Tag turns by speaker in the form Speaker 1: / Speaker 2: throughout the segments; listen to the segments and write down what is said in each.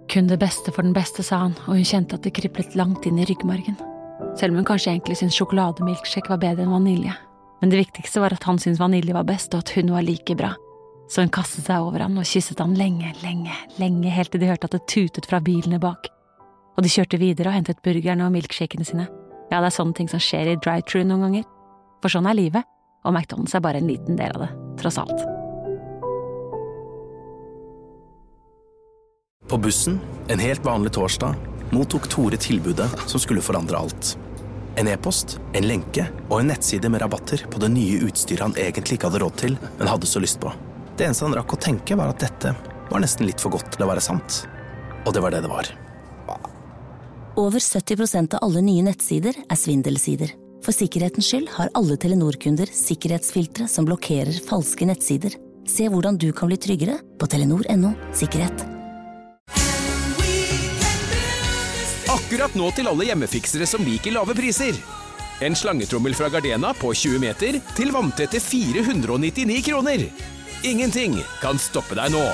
Speaker 1: Kun det beste for den beste, sa han, og hun kjente at det kriblet langt inn i ryggmargen. Selv om hun kanskje egentlig syntes sjokolademilkshake var bedre enn vanilje. Men det viktigste var at han syntes vanilje var best, og at hun var like bra. Så hun kastet seg over han og kysset han lenge, helt til de hørte at det tutet fra bilene bak. Og de kjørte videre og hentet burgerne og milkshakene sine. Ja, det sånne ting som skjer i drive-thru noen ganger. For sånn livet, og McDonald's bare en liten del av det, tross alt.
Speaker 2: På bussen, en helt vanlig torsdag, mottok Tore tilbudet som skulle forandre alt. En e-post, en lenke og en nettside med rabatter på det nye utstyret han egentlig ikke hadde råd til, men hadde så lyst på. Det eneste han rakk å tenke var at dette var nesten litt for godt til å være sant. Og det var det det var.
Speaker 3: Over 70% av alle nye nettsider svindelsider. For sikkerhetens skyld har alle Telenor-kunder sikkerhetsfiltre som blokkerer falske nettsider. Se hvordan du kan bli tryggere på telenor.no/sikkerhet.
Speaker 4: Akkurat nå til alle hjemmefiksere som liker lave priser. En slangetrommel fra Gardena på 20 meter til vanntette 499 kroner. Ingenting kan stoppe deg nå.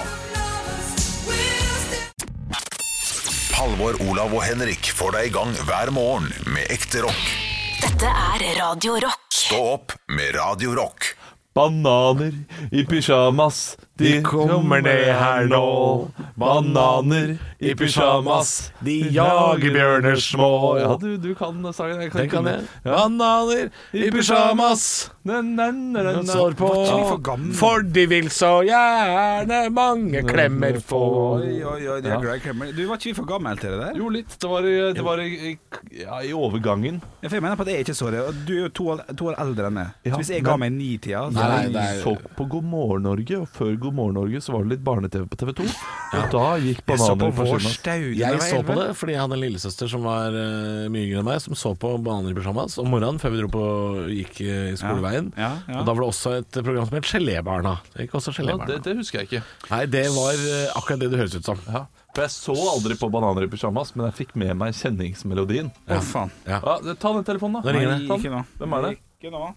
Speaker 5: Halvor, Olav og Henrik får deg i gang hver morgen med ekte rock.
Speaker 3: Dette Radio Rock.
Speaker 5: Stå opp med Radio Rock.
Speaker 6: Bananer i pyjamas, de kommer ned her nå. Bananer i pyjamas, de jager bjørner små. Ja, du kan sangen. Jeg kan ikke det. Bananer i pyjamas, den står på. For de vil så gjerne mange klemmer få.
Speaker 7: Oi, de er glad i klemmer. Du, var ikke vi for gammel til det der?
Speaker 6: Jo, litt. Det var i overgangen.
Speaker 7: Ja, for jeg mener på at jeg er ikke så det. Og du er jo to år eldre enn meg. Så hvis jeg ga meg 9-tida
Speaker 6: Jeg så på God morgen Norge, og før God morgen Norge så var det litt barne-TV på TV 2. Og da gikk bananer på pyjamas.
Speaker 8: Jeg så på det fordi jeg hadde en lillesøster som var mye yngre enn meg, som så på bananer i pyjamas om morgenen før vi gikk i skoleveien. Og da var det også et program som het Gelébarna. Det gikk også Gelébarna.
Speaker 6: Det husker jeg ikke.
Speaker 8: Nei, det var akkurat det det høres ut som.
Speaker 6: Ja. For jeg så aldri på bananer i pyjamas, men jeg fikk med meg kjenningsmelodien.
Speaker 7: Å, faen.
Speaker 6: Ta den telefonen, da.
Speaker 8: Nå ringer det.
Speaker 7: Ikke nå.
Speaker 6: Hvem er det?
Speaker 7: Ikke nå.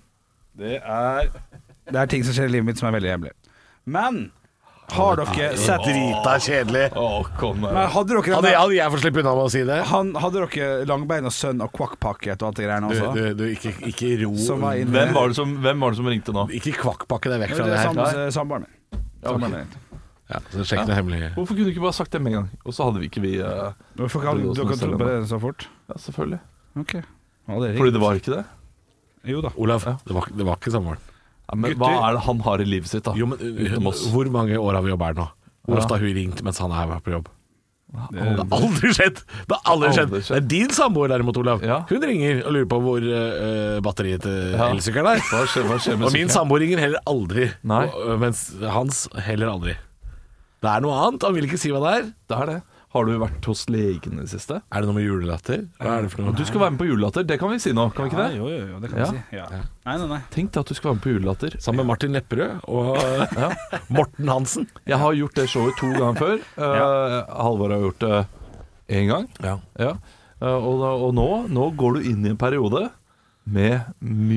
Speaker 7: Det er ting som skjer i livet mitt som er veldig jævlig. Men har dere sett
Speaker 8: Drita kjedelig.
Speaker 6: Kom her.
Speaker 7: Men hadde dere
Speaker 8: Hadde jeg fått slippe unna med å si det?
Speaker 7: Hadde dere Langbein og Sønn og Kvakkpakket og alt det greiene også?
Speaker 8: Du ikke ro.
Speaker 6: Hvem var det som ringte nå?
Speaker 8: Ikke Kvakkpakke deg vekk fra det her.
Speaker 7: Samboeren min.
Speaker 8: Ja, så sjekk det hemmelig.
Speaker 6: Hvorfor kunne du ikke bare sagt det med en gang? Og så hadde vi ikke
Speaker 7: Hvorfor kan dere tro på det så fort?
Speaker 6: Ja, selvfølgelig.
Speaker 7: Ok.
Speaker 6: Fordi det var ikke det?
Speaker 7: Jo da.
Speaker 8: Olav, det var ikke samboeren.
Speaker 6: Ja, men hva er det han har i livet sitt da?
Speaker 8: Jo, men hvor mange år har vi jobbet her nå? Hvor ofte har hun ringt mens han er på jobb? Det har aldri skjedd. Det er din samboer derimot, Olav. Hun ringer og lurer på hvor batteriet til elsykkelen er.
Speaker 6: Hva skjer med
Speaker 8: og min samboer ringer heller aldri. Mens hans heller aldri. Det er noe annet, han vil ikke si hva det er.
Speaker 6: Det er det. Har du vært hos legen i det siste?
Speaker 8: Er det noe med julelatter? Hva er det for noe?
Speaker 6: Du skal være med på julelatter, det kan vi si nå, kan vi ikke det?
Speaker 7: Jo, det kan vi si. Nei.
Speaker 6: Tenk deg at du skal være med på julelatter.
Speaker 8: Sammen med Martin Lepperød og Morten Hansen.
Speaker 6: Jeg har gjort det showet 2 ganger før. Halvor har gjort det 1 gang. Ja. Og nå går du inn i en periode med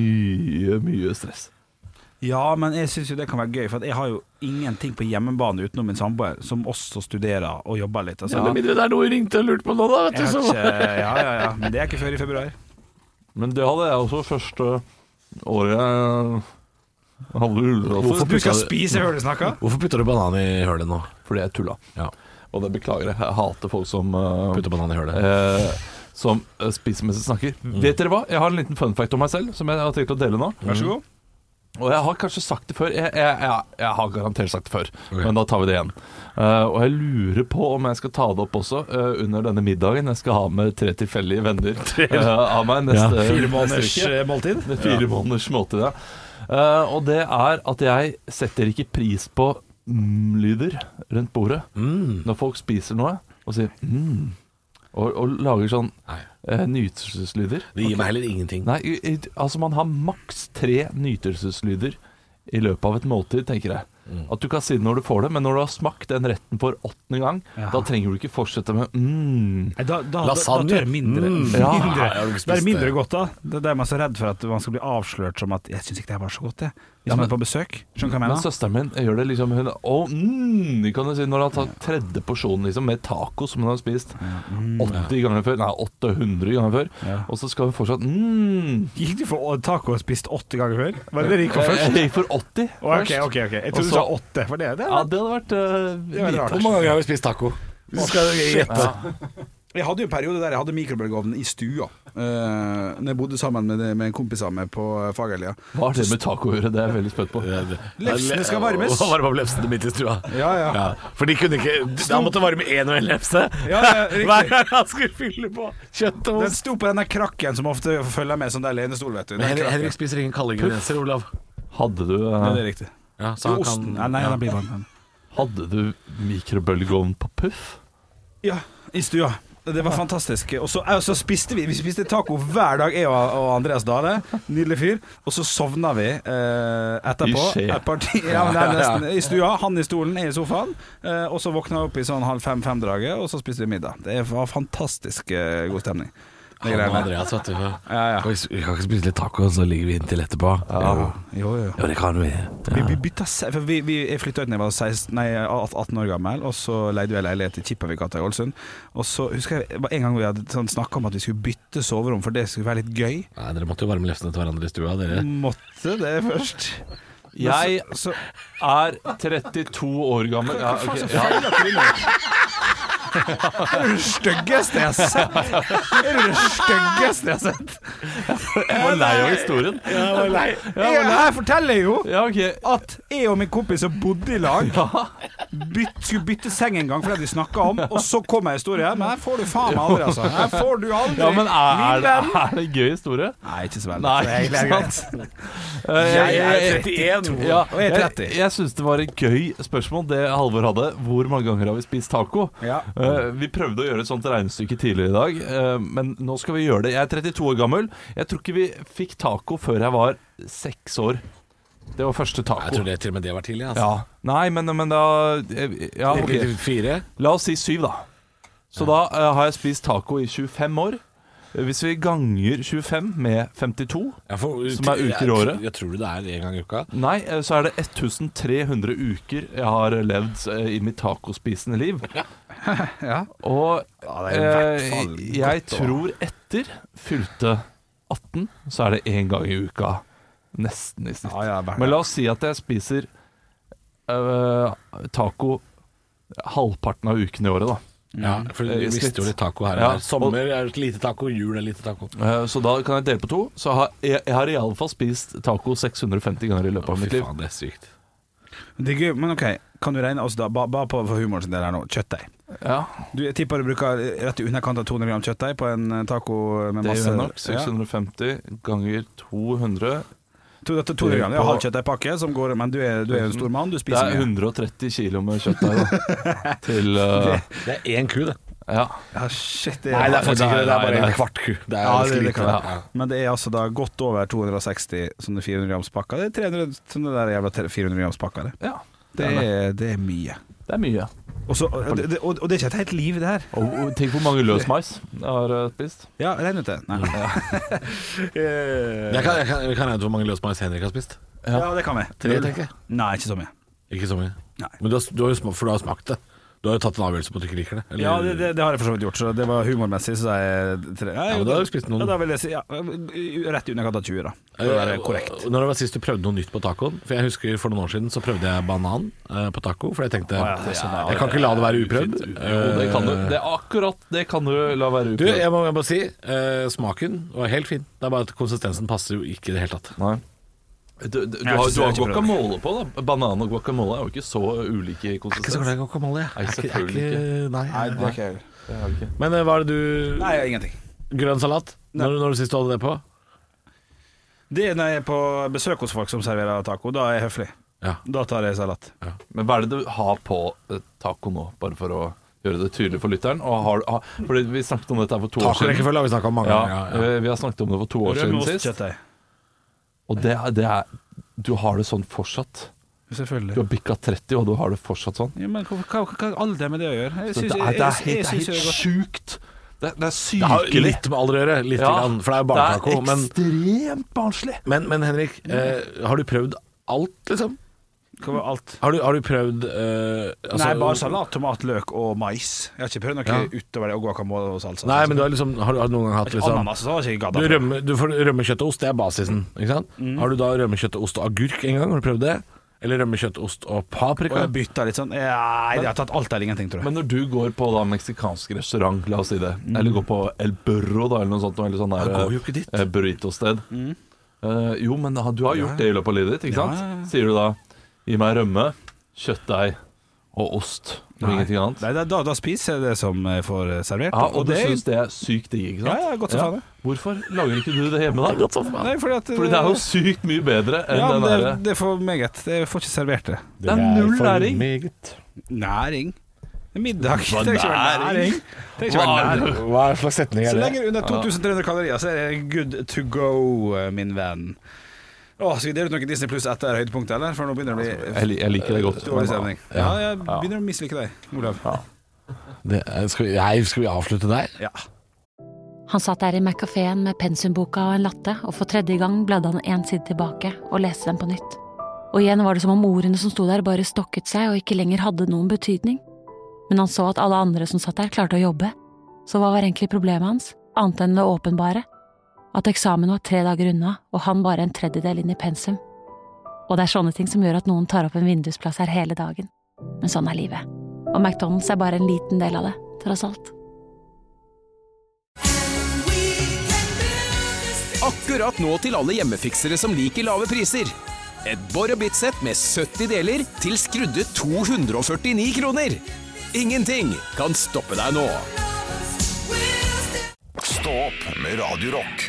Speaker 6: mye stress.
Speaker 7: Ja, men jeg synes jo det kan være gøy, for jeg har jo ingenting på hjemmebane utenom min samboer, som også studerer og jobber litt. Altså.
Speaker 8: Det er noe jeg ringte og lurte på nå da, vet du.
Speaker 7: Ja, men det er ikke før i februar.
Speaker 6: Men det hadde jeg også første året jeg hadde julelatter.
Speaker 7: Du skal spise hølet snakka?
Speaker 8: Hvorfor putter du banan i hølet nå?
Speaker 6: Fordi jeg tulla.
Speaker 8: Ja.
Speaker 6: Og det beklager jeg. Jeg hater folk som
Speaker 8: putter banan i hølet.
Speaker 6: Som spiser mens de snakker. Vet dere hva? Jeg har en liten fun fact om meg selv som jeg har tenkt å dele nå.
Speaker 7: Vær så god.
Speaker 6: Og jeg har kanskje sagt det før. Jeg har garantert sagt det før, men da tar vi det igjen. Og jeg lurer på om jeg skal ta det opp også under denne middagen. Jeg skal ha med 3 tilfeldige venner av meg neste
Speaker 7: 4 måneders måltid.
Speaker 6: 4 måneders måltid, ja. Og det er at jeg setter ikke pris på lyder rundt bordet når folk spiser noe og sier og lager sånn nytelseslyder.
Speaker 8: Det gir meg heller ingenting.
Speaker 6: Nei, altså man har maks 3 nytelseslyder i løpet av et måltid, tenker jeg. At du kan si det når du får det, men når du har smakt den retten for 8. gang, da trenger du ikke fortsette med
Speaker 7: Lasagne. Da er det mindre. Det er mindre godt da. Det er man så redd for at man skal bli avslørt som at jeg synes ikke det var så godt det. Hvis man er på besøk. Skjønner hva jeg mener?
Speaker 6: Men søsteren min gjør det liksom kan du si, når han tar 3. porsjonen liksom, med taco som hun har spist 80 ganger før, nei 800 ganger før, og så skal hun fortsatt
Speaker 7: Gikk du for taco og spist 80 ganger før? Var det det du gikk for først?
Speaker 6: Jeg gikk for 80 først.
Speaker 7: Ok. Jeg trodde du sa 8 for det.
Speaker 6: Ja, det hadde vært
Speaker 8: Hvor mange ganger har vi spist taco?
Speaker 7: Du skal gjette. Jeg hadde jo en periode der jeg hadde mikrobølgeovnen i stua når jeg bodde sammen med en kompis av meg på Fagerlia.
Speaker 6: Hva har det med taco å gjøre? Det er jeg veldig spøtt på.
Speaker 7: Lefsene skal varmes.
Speaker 8: Og varme opp lefsene midt i stua.
Speaker 7: Ja.
Speaker 8: For de kunne ikke Da måtte varme 1 og 1 lefse. Hver gang han skulle fylle på kjøtt og
Speaker 7: Den sto på denne krakken som ofte følger med sånn der lenestol, vet du.
Speaker 8: Men Henrik spiser ingen kalde ingredienser, Olav.
Speaker 6: Hadde du
Speaker 7: Det er riktig.
Speaker 8: Ja, så han
Speaker 7: osten.
Speaker 8: kan
Speaker 7: Nei, den blir varm.
Speaker 6: Hadde du mikrobølgeovn på puff?
Speaker 7: Ja, i stua. Det var fantastisk. Og så spiste vi spiste taco hver dag, jeg og Andreas Dale. Nydelig fyr. Og så sovna vi etterpå. I stua, han i stolen, jeg i sofaen. Og så våkna vi opp i sånn 4:30-5-draget, og så spiste vi middag. Det var fantastisk god stemning.
Speaker 8: Han og Andreas, vet du. Vi kan ikke spise litt taco, så ligger vi inntil etterpå.
Speaker 7: Jo,
Speaker 8: det kan vi.
Speaker 7: Vi bytta for jeg flytta ut da jeg var 18 år gammel, og så leide vi en leilighet i Kippavik-gata i Ålesund. Og så husker jeg en gang vi hadde snakket om at vi skulle bytte soverom, for det skulle være litt gøy.
Speaker 8: Nei, dere måtte jo varme lefsene til hverandre i stua, dere.
Speaker 7: Måtte det først.
Speaker 6: Jeg er 32 år gammel.
Speaker 7: Det er det styggeste jeg har sett.
Speaker 6: Jeg var lei av historien.
Speaker 7: Jeg forteller jo at jeg og min kompis som bodde i lag skulle bytte seng en gang, for det vi snakket om. Og så kom en historie. Men her får du faen meg aldri, altså. Her får du aldri.
Speaker 6: Ja, men er det en gøy historie?
Speaker 7: Nei, ikke så veldig.
Speaker 6: Jeg
Speaker 7: er 31 og jeg er 30.
Speaker 6: Jeg synes det var et gøy spørsmål det Halvor hadde. Hvor mange ganger har vi spist taco? Vi prøvde å gjøre et sånt regnestykke tidligere i dag, men nå skal vi gjøre det. Jeg er 32 år gammel. Jeg tror ikke vi fikk taco før jeg var 6 år. Det var første taco.
Speaker 8: Jeg tror det til og med det var tidlig, altså.
Speaker 6: Nei, men da okay.
Speaker 8: 4?
Speaker 6: La oss si 7 da. Så da har jeg spist taco i 25 år. Hvis vi ganger 25 med 52, som er uker i året.
Speaker 8: Jeg tror det er en gang i uka.
Speaker 6: Nei, så er det 1300 uker jeg har levd i mitt tacospisende liv. Og jeg tror etter fylte 18, så er det en gang i uka. Nesten i snitt. Men la oss si at jeg spiser taco halvparten av uken i året da.
Speaker 8: Ja, for vi mister jo litt taco her. Sommer er lite taco, jul er lite taco.
Speaker 6: Så da kan jeg dele på 2. Så jeg har i alle fall spist taco 650 ganger i løpet av mitt liv.
Speaker 8: Fy faen, det er sykt.
Speaker 7: Det er gøy, men ok, kan du regne oss da, bare på for humoren sin del her nå, kjøttdeig. Jeg tipper du bruker rett i underkant av 200 gram kjøttdeig på en taco med masse.
Speaker 6: Det er nok 650 ganger 200.
Speaker 7: 200 gram, det er halv kjøttdeigpakke som går, men du er jo en stor mann, du spiser
Speaker 6: mye. Det er 130 kilo med kjøttdeig da.
Speaker 8: Det er 1 ku det.
Speaker 7: Shit,
Speaker 8: Nei, det er faktisk ikke det, det er bare en kvart ku. Det er
Speaker 7: men det er altså da godt over 260 sånne 400 grams pakker. Det er 300 sånne der jævla 400 grams pakker. Det er mye. Det er mye. Og det er ikke et helt liv det her.
Speaker 6: Og tenk hvor mange løs mais jeg har spist.
Speaker 7: Ja, regn ut det.
Speaker 8: Jeg kan regne ut hvor mange løs mais Henrik har spist.
Speaker 7: Ja, det kan vi.
Speaker 8: 3, tenker jeg.
Speaker 7: Nei, ikke så mye.
Speaker 8: Ikke så mye?
Speaker 7: Nei.
Speaker 8: Men for du har smakt det. Du har jo tatt en avgjørelse på at du ikke liker det, eller?
Speaker 7: Ja, det har jeg for så vidt gjort. Så det var humormessig, så jeg 3.
Speaker 8: Ja, men da har du spist noen.
Speaker 7: Da vil jeg si, rett i underkant av 20 da. Det vil være korrekt.
Speaker 8: Når det var sist du prøvde noe nytt på tacoen? For jeg husker for noen år siden så prøvde jeg banan på taco, for jeg tenkte, jeg kan ikke la det være uprøvd.
Speaker 6: Det kan du. Det er akkurat det kan du la være uprøvd.
Speaker 8: Du, jeg må si, smaken var helt fin. Det er bare at konsistensen passer jo ikke i det hele tatt.
Speaker 6: Nei. Du har guacamole på da. Banan og guacamole er jo ikke så ulike i konsistens.
Speaker 8: Jeg er ikke så glad i guacamole.
Speaker 6: Selvfølgelig ikke.
Speaker 7: Nei, det er ikke.
Speaker 8: Men hva er det du...
Speaker 7: Nei, ingenting.
Speaker 8: Grønn salat? Når du sist holdt det på?
Speaker 7: Det er når jeg er på besøk hos folk som serverer taco. Da er jeg høflig. Da tar jeg salat.
Speaker 6: Men hva er det du har på taco nå? Bare for å gjøre det tydelig for lytteren. Fordi vi snakket om dette for 2 år siden.
Speaker 8: Taco-rekkefølge har vi snakket om mange ganger.
Speaker 6: Vi har snakket om det for 2 år siden sist. Og det er du har det sånn fortsatt.
Speaker 7: Selvfølgelig.
Speaker 6: Du har bikket 30, og du har det fortsatt sånn.
Speaker 7: Ja, men hva har alder med det å gjøre?
Speaker 6: Det er helt sjukt. Det er sykelig.
Speaker 8: Det har litt med alder å gjøre, litt grann, for det er barnekako.
Speaker 6: Det er ekstremt barnslig.
Speaker 8: Men Henrik, har du prøvd alt, liksom?
Speaker 7: Hva var alt?
Speaker 8: Har du prøvd
Speaker 7: Nei, bare salat, tomat, løk og mais. Jeg har ikke prøvd noe utover det, og guacamole og salsa.
Speaker 8: Nei, men du har liksom, har du noen gang hatt liksom
Speaker 7: ananas, så har jeg ikke gadda.
Speaker 8: Du får rømmekjøtt og ost, det er basisen, ikke sant? Har du da rømmekjøtt og ost og agurk en gang? Har du prøvd det? Eller rømmekjøtt, ost og paprika?
Speaker 7: Og jeg bytter litt sånn. Nei, jeg har tatt alt eller ingenting, tror jeg.
Speaker 6: Men når du går på da meksikansk restaurant, la oss si det, eller går på El Burro da, eller noe sånt, eller sånn der burrito-sted. Jo, men du har gjort det i løpet av livet ditt, ikke sant?
Speaker 7: Ja.
Speaker 6: Sier du da, gi meg rømme, kjøttdeig og ost, og ingenting annet.
Speaker 7: Nei, da spiser jeg det som jeg får servert.
Speaker 6: Ja, og du synes det er sykt digg, ikke sant?
Speaker 7: Ja, godt så faen det.
Speaker 6: Hvorfor lager ikke du det hjemme da?
Speaker 8: Godt så faen.
Speaker 7: Nei, fordi
Speaker 6: det er jo sykt mye bedre enn den der.
Speaker 7: Det er for meget. Jeg får ikke servert det.
Speaker 6: Det er null næring.
Speaker 7: Næring? Middag. Det er ikke næring.
Speaker 8: Hva slags setning er det?
Speaker 7: Så lenge under 2300 kalorier, så er det good to go, min venn. Skal vi dele ut noen Disney Plus etter høydepunktet, eller? For nå begynner det å bli
Speaker 6: Jeg liker det godt.
Speaker 7: dårlig stemning. Ja, jeg begynner å mislike deg, Olav.
Speaker 8: Skal vi avslutte der?
Speaker 7: Ja.
Speaker 1: Han satt der i Mac-kaféen med pensumboka og en latte, og for 3. gang bladde han en side tilbake og leste den på nytt. Og igjen var det som om ordene som sto der bare stokket seg og ikke lenger hadde noen betydning. Men han så at alle andre som satt der klarte å jobbe. Så hva var egentlig problemet hans, annet enn det åpenbare? At eksamen var 3 dager unna, og han bare en tredjedel inn i pensum. Og det er sånne ting som gjør at noen tar opp en vindusplass her hele dagen. Men sånn er livet. Og McDonald's er bare en liten del av det, tross alt.
Speaker 4: Akkurat nå til alle hjemmefiksere som liker lave priser. Et Borr & Bit-sett med 70 deler til skrudde 249 kroner. Ingenting kan stoppe deg nå.
Speaker 5: Stå opp med Radio Rock.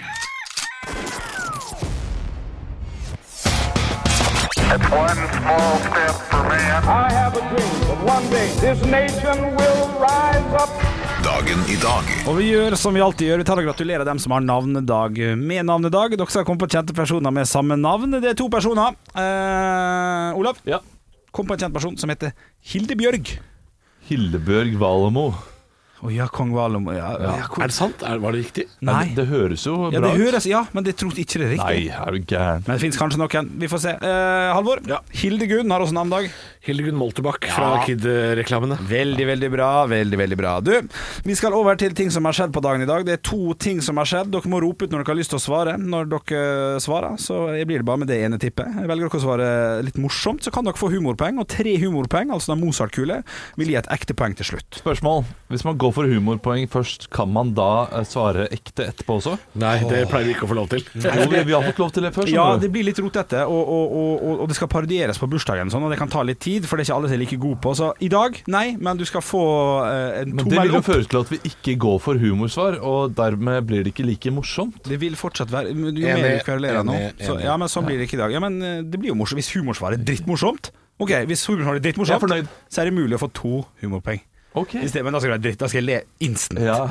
Speaker 9: It's one small step for man. I have a dream that one day this nation will rise up.
Speaker 5: Dagen i dag.
Speaker 7: Og vi gjør som vi alltid gjør. Vi tar og gratulerer dem som har navnedag med navnedag. Dere skal komme på kjente personer med samme navn. Det er 2 personer. Olav?
Speaker 6: Ja.
Speaker 7: Kom på en kjent person som heter Hildebjørg.
Speaker 6: Hildebjørg Valemo.
Speaker 7: Kong Valemo.
Speaker 8: Er det sant? Var det riktig?
Speaker 7: Nei.
Speaker 6: Det høres jo bra ut.
Speaker 7: Det høres, men det tror ikke det er riktig.
Speaker 6: Nei, er du gæren.
Speaker 7: Men det finnes kanskje noen. Vi får se. Halvor? Ja. Hildegunn har også navnedag.
Speaker 8: Hildegunn Moltebakk fra Kid-reklamene.
Speaker 7: Veldig, veldig bra. Veldig, veldig bra. Du, vi skal over til ting som har skjedd på dagen i dag. Det er 2 ting som har skjedd. Dere må rope ut når dere har lyst til å svare. Når dere svarer, så blir det bare med det ene tippet. Velger dere å svare litt morsomt, så kan dere få humorpoeng. Og 3 humorpoeng, altså en Mozart-kule, vil gi et ekte poeng til slutt.
Speaker 6: Spørsmål. Hvis man går for humorpoeng først, kan man da svare ekte etterpå også?
Speaker 8: Nei, det pleier vi ikke å få lov til.
Speaker 6: Vi har fått lov til det først.
Speaker 7: Ja, det blir litt rotete, og det skal parodieres på bursdagen, sånn, og det kan ta litt tid, for det er ikke alle som er like gode på. Så i dag, nei, men du skal få en 2
Speaker 6: Men det vil jo føre til at vi ikke går for humorsvar, og dermed blir det ikke like morsomt.
Speaker 7: Det vil fortsatt være jo mer vi kverulerer nå. Så, ja, men sånn blir det ikke i dag. Ja, men det blir jo morsomt hvis humorsvar er drittmorsomt. Ok, hvis humorsvar er drittmorsomt, så er det mulig å få 2 humorpoeng.
Speaker 6: Okay.
Speaker 7: Men da skal jeg dritt, da skal jeg le instant.
Speaker 6: Ja.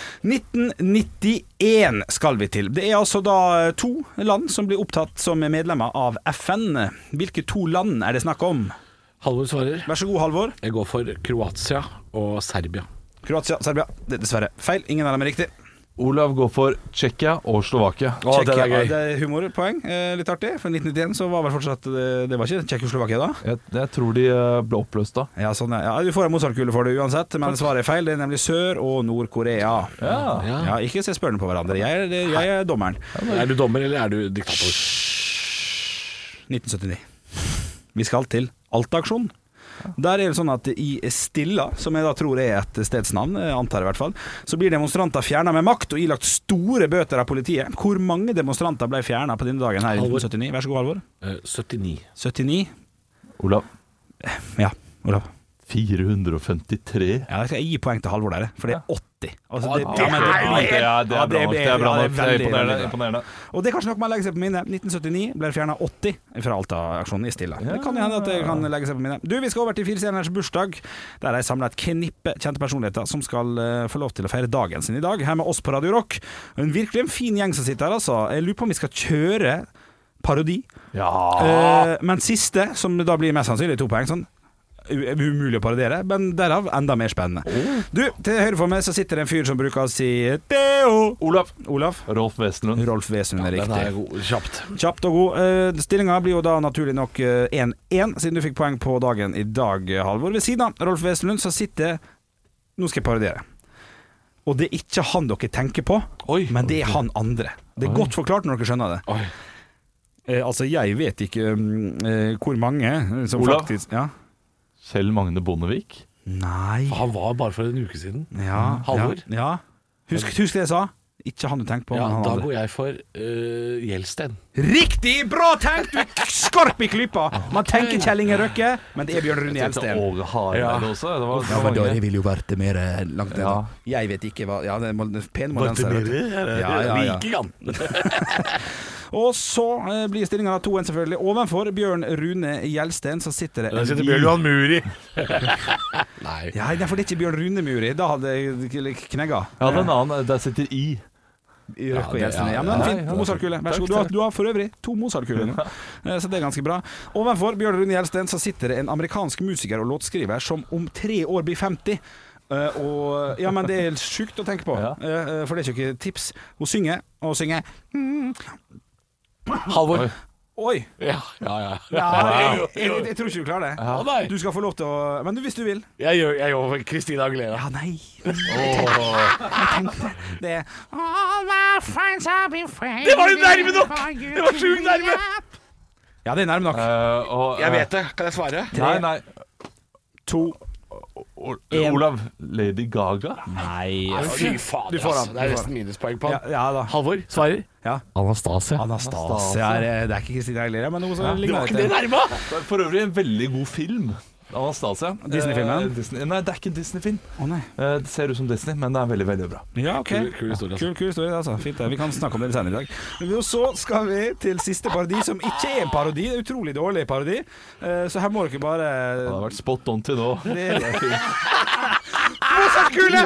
Speaker 7: 1991 skal vi til. Det er altså da 2 land som blir opptatt som medlemmer av FN. Hvilke 2 land er det snakk om?
Speaker 8: Halvor svarer.
Speaker 7: Vær så god, Halvor.
Speaker 8: Jeg går for Kroatia og Serbia.
Speaker 7: Kroatia, Serbia. Det er dessverre feil. Ingen av dem er riktig.
Speaker 6: Olav går for Tsjekkia og Slovakia.
Speaker 7: Det er gøy. Det er humorpoeng. Litt artig. For 1991 så var vel fortsatt det var ikke Tsjekkoslovakia da?
Speaker 6: Jeg tror de ble oppløst da.
Speaker 7: Ja, sånn er. Ja, du får en Mozart-kule for det uansett, men svaret er feil. Det er nemlig Sør- og Nord-Korea. Ja, ikke se spørsmål på hverandre. Jeg er dommeren.
Speaker 8: Er du dommer, eller er du diktator?
Speaker 7: 1979. Vi skal til Alta-aksjon. Der er det sånn at i Stilla, som jeg da tror er et stedsnavn, antar jeg i hvert fall, så blir demonstranter fjernet med makt og ilagt store bøter av politiet. Hvor mange demonstranter ble fjernet på denne dagen her i 1979? Vær så god, Halvor.
Speaker 8: 79.
Speaker 7: 79?
Speaker 6: Olav.
Speaker 7: Ja, Olav.
Speaker 6: 453.
Speaker 7: Ja, jeg skal gi poeng til Halvor der, for det er 80. Altså,
Speaker 6: det er bra nok. Det er imponerende.
Speaker 7: Og det er kanskje nok man legger seg på minnet. 1979 ble det fjernet 80 fra Alta-aksjonen i Stilla. Det kan hende at det kan legge seg på minnet. Du, vi skal over til 4-stjerners bursdag. Der er samlet et knippe kjente personligheter som skal få lov til å feire dagen sin i dag, her med oss på Radio Rock. Virkelig en fin gjeng som sitter her, altså. Jeg lurer på om vi skal kjøre parodi. Men siste, som da blir mest sannsynlig 2 poeng, sånn umulig å parodiere, men derav enda mer spennende. Du, til høyre for meg så sitter det en fyr som bruker å si Theo. Olav.
Speaker 6: Rolf Wesenlund
Speaker 7: er riktig.
Speaker 8: Den er god.
Speaker 7: Kjapt og god. Stillingen blir jo da naturlig nok 1-1, siden du fikk poeng på dagen i dag, Halvor. Ved siden av Rolf Wesenlund så sitter, nå skal jeg parodiere, og det er ikke han dere tenker på, men det er han andre. Det er godt forklart når dere skjønner det. Altså, jeg vet ikke hvor mange som
Speaker 6: Olav?
Speaker 7: faktisk... Ja.
Speaker 6: Kjell Magne Bondevik?
Speaker 7: Nei.
Speaker 8: Han var bare for en uke siden.
Speaker 7: Halvor? Ja. Husk det jeg sa. Ikke han du tenker på.
Speaker 8: Ja,
Speaker 7: men han
Speaker 8: da
Speaker 7: andre.
Speaker 8: går jeg for Gjelsten.
Speaker 7: Riktig! Bra tenkt! Du er skarp i klypa. Man tenker Kjell Inge Røkke, men det er Bjørn Rune Gjelsten.
Speaker 6: Åge Hareide også. Det var
Speaker 7: men da ville jo vært mer langt ned. Jeg vet ikke hva... Ja, det er pene modenser.
Speaker 8: Like grann.
Speaker 7: Og så blir stillingen 2-1 selvfølgelig. Ovenfor Bjørn Rune Gjelsten så sitter det...
Speaker 8: Der sitter Bjørn Johan Muri. Nei.
Speaker 7: Ja, for det er ikke Bjørn Rune Muri. Da hadde jeg knegga.
Speaker 6: Ja, den annen, der sitter I
Speaker 7: Røkke og Gjelsten. Ja, men den er fin. Mozart-kule. Vær så god. Du har for øvrig 2 Mozart-kuler nå. Så det er ganske bra. Ovenfor Bjørn Rune Gjelsten så sitter det en amerikansk musiker og låtskriver som om 3 år blir 50. Ja, men det er sykt å tenke på, for det er ikke tips. Hun synger og synger.
Speaker 8: Halvor.
Speaker 7: Oi.
Speaker 8: Ja.
Speaker 7: Jeg tror ikke du klarer det.
Speaker 8: Nei.
Speaker 7: Du skal få lov til å... Men hvis du vil.
Speaker 8: Jeg gjør Christina Aguilera.
Speaker 7: Ja, nei. Jeg tenkte det. All my friends have been friends.
Speaker 8: Det var jo nærme nok! Det var sjukt nærme!
Speaker 7: Ja, det er nærme nok.
Speaker 8: Jeg vet det. Kan jeg svare?
Speaker 7: 3,
Speaker 6: Nei
Speaker 7: 2,
Speaker 6: Olav, Lady Gaga?
Speaker 7: Nei.
Speaker 8: Fy faen,
Speaker 7: Du får han.
Speaker 8: det er nesten minuspoeng på han.
Speaker 7: Ja da.
Speaker 8: Halvor, svarer?
Speaker 7: Ja.
Speaker 8: Anastasia.
Speaker 7: Anastasia det er ikke Christina Aguilera, men noe som
Speaker 8: Det
Speaker 7: ligner
Speaker 8: var ikke det nærme!
Speaker 6: For øvrig en veldig god film. Anastasia.
Speaker 7: Disney-filmen?
Speaker 6: Nei, det er ikke en Disney-film.
Speaker 7: Nei.
Speaker 6: Det ser ut som Disney, men det er veldig, veldig bra.
Speaker 7: Ja, ok.
Speaker 8: Kul historie, altså.
Speaker 7: Kul historie, altså. Fint, vi kan snakke om det senere i dag. Og så skal vi til siste parodi, som ikke er en parodi. Det er utrolig dårlig parodi. Så her må dere bare...
Speaker 6: Det har vært spot on til nå.
Speaker 7: Det er Mozart-kule!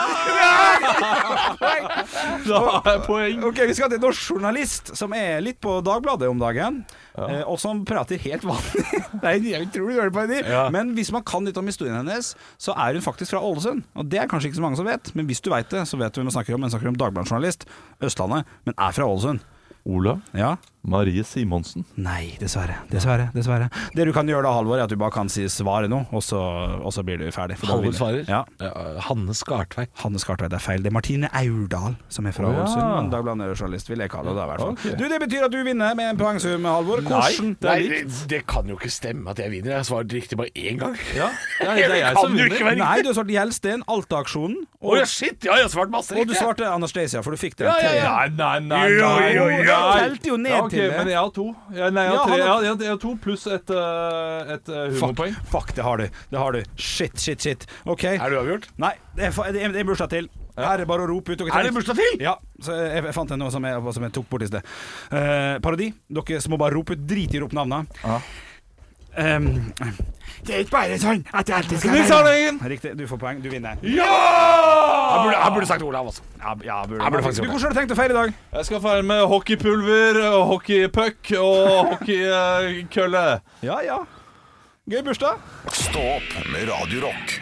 Speaker 6: Da har jeg poeng.
Speaker 7: Ok, vi skal til en norsk journalist som er litt på Dagbladet om dagen, og som prater helt vanlig. Nei, jeg tror du gjør det på en tid. Men hvis man kan litt om historien hennes, så er hun faktisk fra Ålesund. Og det er kanskje ikke så mange som vet, men hvis du vet det, så vet du hvem vi snakker om. Vi snakker om Dagbladet-journalist, Østlandet, men er fra Ålesund.
Speaker 6: Olav?
Speaker 7: Ja?
Speaker 6: Marie Simonsen?
Speaker 7: Nei, dessverre. Det du kan gjøre da, Halvor, er at du bare kan si svare nå, og så blir du ferdig.
Speaker 8: Halvor svarer?
Speaker 7: Ja.
Speaker 8: Hanne Skartveit.
Speaker 7: Hanne Skartveit er feil. Det er Martine Aurdal som er fra Ålesund. Men Dagbladet-journalist vil jeg kalle det i hvert fall. Okay. Du, det betyr at du vinner med en poengsum, Halvor. Hvordan?
Speaker 8: Nei, det kan jo ikke stemme at jeg vinner. Jeg svarte riktig bare 1 gang.
Speaker 6: Ja, det er jeg som vinner.
Speaker 7: Nei, du har svart Gjelsten, Alta-aksjonen.
Speaker 8: Shit, ja, jeg har svart masse riktig.
Speaker 7: Og du svarte Anastasia, for du fikk det.
Speaker 6: Nei.
Speaker 7: Jeg telte jo ned til det.
Speaker 6: Men jeg har 2. Jeg har 2 pluss et humorpoeng.
Speaker 7: Fuck, det har du. Shit. Ok.
Speaker 8: Er du avgjort?
Speaker 7: Nei, det er bursdag til. Her er det bare å rope ut.
Speaker 8: Er det bursdag til?
Speaker 7: Ja, så jeg fant noe som jeg tok bort i sted. Parodi. Dere må bare rope ut. Drit i å rope navnet. Det er ikke bare sånn at jeg alltid skal være. Riktig, du får poeng, du vinner.
Speaker 8: Ja! Jeg burde sagt Olav, altså.
Speaker 7: Ja, burde faktisk. Hvordan har du tenkt å feire i dag?
Speaker 6: Jeg skal feire med hockeypulver, hockeypuck og hockeykølle.
Speaker 7: Ja. Gøy bursdag.
Speaker 5: Stå opp med Radio Rock.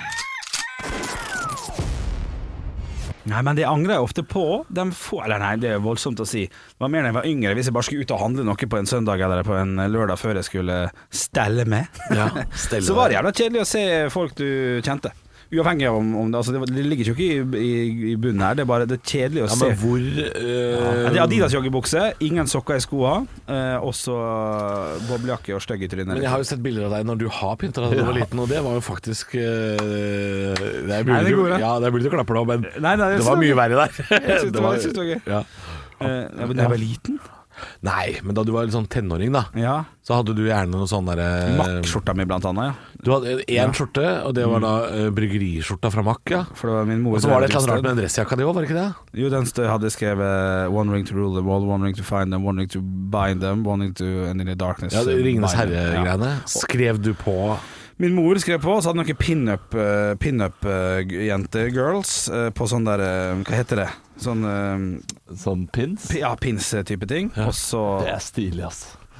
Speaker 7: Nei, men det angrer jeg ofte på. Nei, det er voldsomt å si. Det var mer da jeg var yngre. Hvis jeg bare skulle ut og handle noe på en søndag eller på en lørdag før jeg skulle stelle med, så var det jævla kjedelig å se folk du kjente. Uavhengig av om det, altså det ligger jo ikke i bunnen her. Det er bare det er kjedelig å se.
Speaker 8: Men hvor
Speaker 7: det er Adidas joggebukse, ingen sokker i skoa, og så boblejakke og stygg i trynet.
Speaker 8: Men jeg har jo sett bilder av deg når du har pyntet deg da du var liten, og det var jo faktisk det burde du klappe nå, men det var mye verre der.
Speaker 7: Jeg synes det var gøy. Men da jeg var liten?
Speaker 8: Nei, men da du var litt sånn tenåring da, så hadde du gjerne noe sånn der
Speaker 7: Mack-skjorta mi blant annet,
Speaker 8: Du hadde en skjorte, og det var da bryggeriskjorta fra Mack,
Speaker 7: For det var min mor.
Speaker 8: Og så var det et eller annet rart med en dressjakka di også, var det ikke det?
Speaker 7: Jo, den hadde skrevet One ring to rule them all, one ring to find them, one ring to bind them, one ring to end in the darkness.
Speaker 8: Ja, Ringenes herre-greiene. Skrev du på?
Speaker 7: Min mor skrev på, så hadde noen pinup-jenter, girls, på sånn der, hva heter det? Sånn
Speaker 6: pins?
Speaker 7: Ja, pins-type ting.
Speaker 6: Ja. Det er stilig, ass.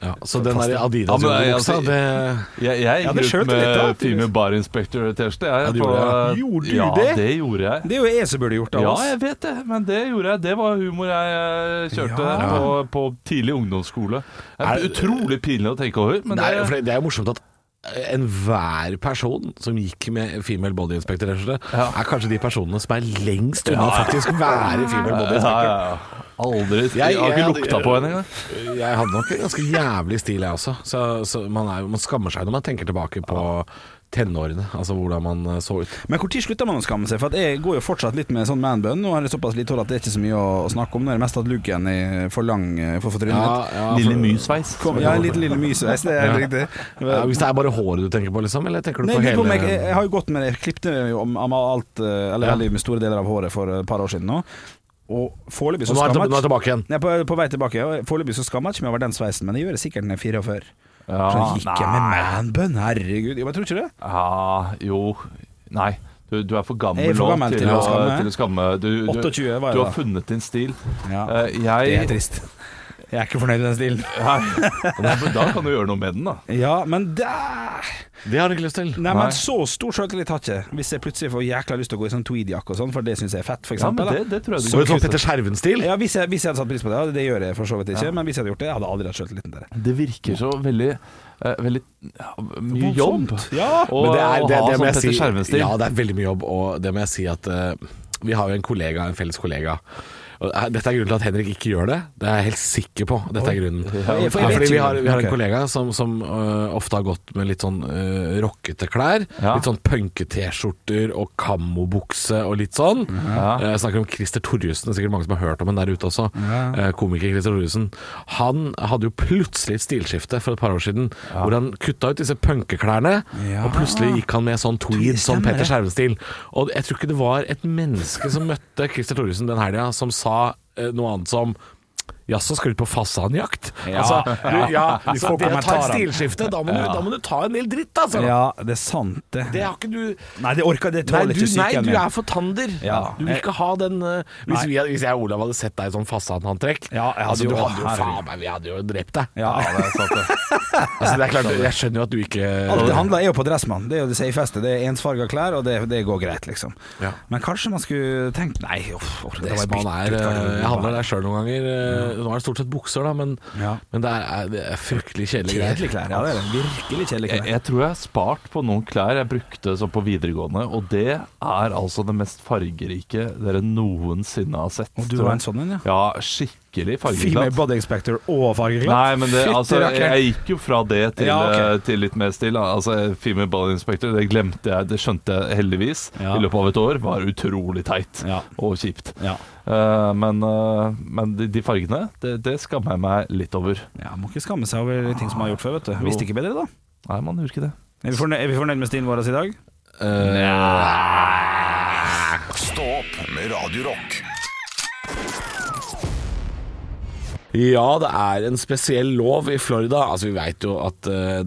Speaker 8: Ja, så den der Adidas-buksa,
Speaker 6: Jeg gikk ut med Female Bar Inspector-T-skjorte.
Speaker 7: Gjorde du det?
Speaker 6: Ja, det gjorde jeg.
Speaker 7: Det er jo jeg som burde gjort det av oss.
Speaker 6: Ja, jeg vet det, men det gjorde jeg. Det var humor jeg kjørte på tidlig ungdomsskole. Det er utrolig pinlig å tenke over. Men
Speaker 8: det er jo morsomt at enhver person som gikk med Female Body Inspector er kanskje de personene som er lengst unna faktisk være Female Body Inspector.
Speaker 6: Aldri. Jeg har ikke lukta på henne engang.
Speaker 8: Jeg hadde nok en ganske jævlig stil, jeg også. Så man skammer seg når man tenker tilbake på tenårene, altså hvordan man så ut.
Speaker 7: Men hvor tid slutter man å skamme seg? For at jeg går jo fortsatt litt med sånn man-bun. Nå har jeg såpass litt hår at det er ikke så mye å snakke om. Nå er det mest at luggen er for lang for trynet mitt.
Speaker 6: Lille mysveis.
Speaker 7: Ja, en liten lille mysveis, det er riktig.
Speaker 8: Hvis det er bare håret du tenker på, liksom? Eller tenker du på hele...
Speaker 7: Jeg har jo gått med det. Jeg klippte jo om alt, eller veldig med store deler av håret for et par år siden nå. Og foreløpig så skammer jeg
Speaker 8: Nå er tilbake igjen.
Speaker 7: Nei, på vei tilbake. Foreløpig så skammer jeg ikke meg over den sveisen, men jeg gjør det sikkert når jeg er 44. Så gikk jeg med man-bun, herregud. Jeg tror ikke det.
Speaker 6: Ja, jo. Nei, du er for gammel,
Speaker 7: til å skamme.
Speaker 6: Du
Speaker 7: 28 var jeg da.
Speaker 6: Du har funnet din stil.
Speaker 7: Ja, det er trist. Jeg er ikke fornøyd i den stilen.
Speaker 6: Da kan du gjøre noe med den, da.
Speaker 7: Ja, men det
Speaker 8: har du ikke lyst til.
Speaker 7: Nei, men så stor selvtillit har ikke. Hvis jeg plutselig får jækla lyst til å gå i sånn tweedjakke og sånn, for det synes jeg er fett, for eksempel.
Speaker 6: Ja, men det tror jeg du
Speaker 8: så sånn Petter Skjerven-stil?
Speaker 7: Ja, hvis jeg hadde satt pris på det, det gjør jeg for så vidt ikke, men hvis jeg hadde gjort det, jeg hadde aldri hatt selvtilliten til det.
Speaker 6: Det virker så veldig mye jobb.
Speaker 7: Ja,
Speaker 6: og
Speaker 8: men det må jeg si.
Speaker 6: Skjerven-stil.
Speaker 8: Ja, det er veldig mye jobb, og det må jeg si at vi har jo en felles kollega. Dette er grunnen til at Henrik ikke gjør det. Det er jeg helt sikker på. Dette er grunnen. Fordi vi har en kollega som ofte har gått med litt sånn rockete klær. Litt sånn punke-t-skjorter og kammobukse og litt sånn. Jeg snakker om Christer Torjussen. Det er sikkert mange som har hørt om den der ute også. Komiker Christer Torjussen. Han hadde jo plutselig et stilskifte for et par år siden hvor han kutta ut disse punkeklærne, og plutselig gikk han med sånn tweed, sånn Petter Skjerven-stil. Og jeg tror ikke det var et menneske som møtte Christer Torjussen den helga som sa noe annet som jaså, skal du på fasanjakt? Så det å ta et stilskifte, da må du ta en del dritt, altså.
Speaker 7: Ja, det er sant det.
Speaker 8: Det har ikke du...
Speaker 7: Nei, det orker det tåler ikke syken.
Speaker 8: Nei, du er for tander. Du vil ikke ha den... Hvis jeg og Olav hadde sett deg i sånn fasanantrekk, vi hadde jo drept deg.
Speaker 7: Ja, det er sant det.
Speaker 8: Altså, det er klart, jeg skjønner jo at du ikke...
Speaker 7: Alt det handler jo på Dressmann. Det er jo det safeste. Det er ensfarget klær, og det går greit, liksom. Men kanskje man skulle tenkt... Nei,
Speaker 8: Dressmann jeg handler der selv noen ganger. Nå er det stort sett bukser, da, men det er fryktelig kjedelige
Speaker 7: klær. Ja, det er virkelig kjedelige klær.
Speaker 6: Jeg tror jeg har spart på noen klær jeg brukte så på videregående, og det er altså det mest fargerike dere noensinne har sett.
Speaker 7: Og du var en sånn en, ja?
Speaker 6: Ja, skikkelig fargeklatt.
Speaker 7: Female Body Inspector og fargeklatt?
Speaker 6: Nei, men jeg gikk jo fra det til litt mer stil. Altså, Female Body Inspector, det glemte jeg, det skjønte jeg heldigvis i løpet av et år, var utrolig teit og kjipt. Men de fargene, det skammer jeg meg litt over.
Speaker 7: Ja, man må ikke skamme seg over ting som man har gjort før, vet du. Visste ikke bedre da.
Speaker 6: Nei, man gjør ikke det.
Speaker 7: Er vi fornøyd med stilen vår i dag?
Speaker 5: Stå opp med Radio Rock.
Speaker 8: Ja, det er en spesiell lov i Florida. Altså, vi vet jo at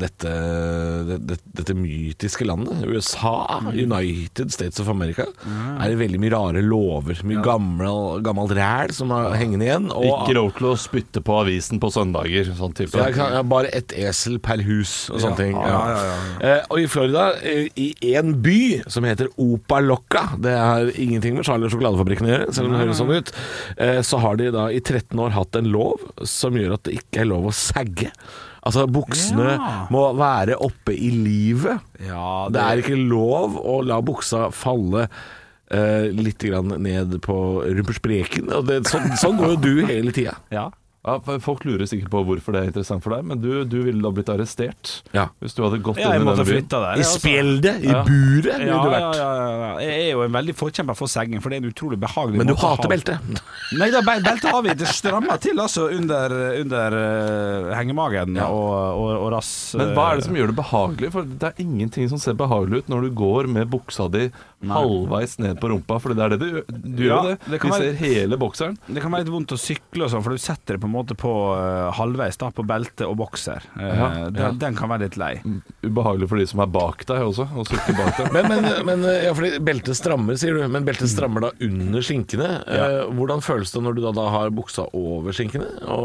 Speaker 8: dette mytiske landet, USA, United States of America, er det veldig mye rare lover. Mye gammelt ræl som er hengende igjen. Og
Speaker 6: ikke lov til å spytte på avisen på søndager, sånn type.
Speaker 8: Ja, bare ett esel per hus og sånne ting. Og i Florida, i en by som heter Opa-Locka, det har ingenting med Charlie og sjokoladefabrikken å gjøre, selv om det høres sånn ut, så har de da i 13 år hatt en lov som gjør at det ikke er lov å sagge. Altså, buksene må være oppe i livet. Det er ikke lov å la buksa falle litt grann ned på rumpespreken. Og sånn går jo du hele tida.
Speaker 6: Ja, folk lurer sikkert på hvorfor det er interessant for deg, men du ville da blitt arrestert hvis du hadde gått inn i denne byen.
Speaker 7: Der,
Speaker 8: I spjeldet, i buret
Speaker 7: Jeg er jo en veldig forkjemper for segging, for det er en utrolig behagelig
Speaker 8: Men du hater belte?
Speaker 7: Nei, belte har vi. Det strammer til altså under hengemagen og rass.
Speaker 6: Men hva er det som gjør det behagelig? For det er ingenting som ser behagelig ut når du går med buksa di halvveis ned på rumpa, for det er det du gjør det. Vi ser hele bokseren.
Speaker 7: Det kan være litt vondt å sykle og sånn, for du setter det på en måte på halvveis da, på belte og bokser. Den kan være litt lei.
Speaker 6: Ubehagelig for de som er bak deg også, å sykle bak deg.
Speaker 8: men fordi beltet strammer, sier du, men beltet strammer da under skinkene. Hvordan føles det når du da har buksa over skinkene, og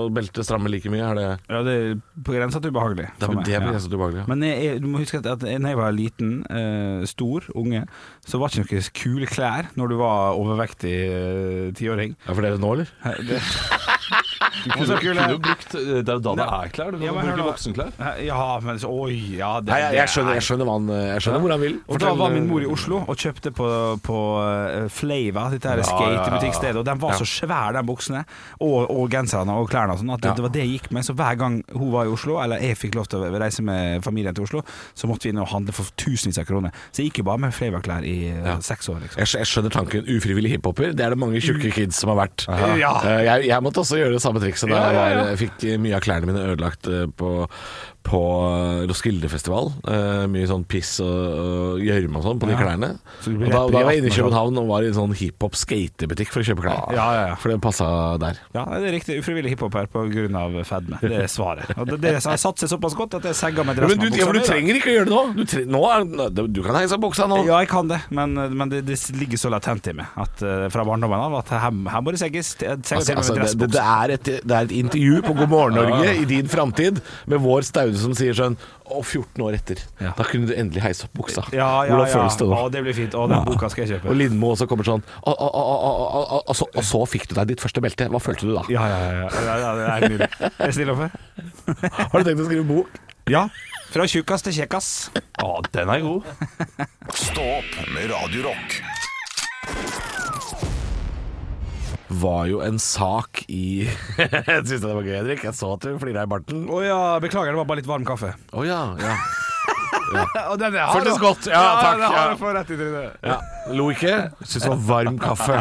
Speaker 8: og beltet strammer like mye?
Speaker 7: Ja, det er på grensen til ubehagelig.
Speaker 8: Det er på grensen til ubehagelig, ja.
Speaker 7: Men du må huske at når jeg var liten, stor, unge, så var det ikke noen kule klær når du var overvektig 10-åring.
Speaker 8: Ja, for det nå, eller?
Speaker 6: Du kunne jo brukt det er jo da det er klær. Du kan bruke voksenklær.
Speaker 7: Ja, men oi, ja det,
Speaker 8: Nei, jeg skjønner hvor han vil.
Speaker 7: For da var min mor i Oslo og kjøpte på Flava, dette her skatebutikkstedet, og den var så svær, den buksene og genserne og klærne og sånn, at det var det jeg gikk med. Så hver gang hun var i Oslo, eller jeg fikk lov til å reise med familien til Oslo, så måtte vi inn og handle for tusenvis av kroner. Så jeg gikk jo bare med Flava-klær i 6 år liksom.
Speaker 8: Jeg skjønner tanken, ufrivillig hiphoper. Det er det mange tjukke kids som har vært. Jeg måtte også gjøre det samme trikset da jeg fikk mye av klærne mine ødelagt på Roskilde-festival. Mye sånn piss og gjørme og sånn på de klærne. Og da var jeg inne i København og var i en sånn hiphop-skatebutikk for å kjøpe klær. For det passet der.
Speaker 7: Ja, det er riktig. Ufrivillig hiphop her på grunn av fedme. Det er svaret. Og det har satt seg såpass godt at jeg segger med resten av buksa.
Speaker 8: Men du trenger ikke å gjøre det nå. Du kan heise opp buksa nå.
Speaker 7: Ja, jeg kan det, men det ligger så latent i meg at fra barndommen av at her må det segges.
Speaker 8: Det er et intervju på God morgen Norge i din fremtid med vår Staude som sier sånn 14 år etter, da kunne du endelig heise opp buksa. Hvordan føles det da?
Speaker 7: Det blir fint. Den boka skal jeg kjøpe.
Speaker 8: Og Lindmo også kommer sånn og så fikk du deg ditt første belte. Hva følte du da?
Speaker 7: Ja, det er nydelig. Jeg stiller opp her.
Speaker 8: Har du tenkt å skrive bok?
Speaker 7: Ja. Fra tjukkas til kjekkas.
Speaker 6: Den er god.
Speaker 5: Stå opp med Radio Rock.
Speaker 8: Var jo en sak i Jeg synes det var gøy, Henrik. Jeg så at du flirer i barten.
Speaker 7: Beklager, det var bare litt varm kaffe.
Speaker 8: Ja.
Speaker 7: Føltes
Speaker 8: Føltes godt. Ja, takk.
Speaker 7: Det har jeg for rett i trynet.
Speaker 8: Lo ikke. Synes det var varm kaffe.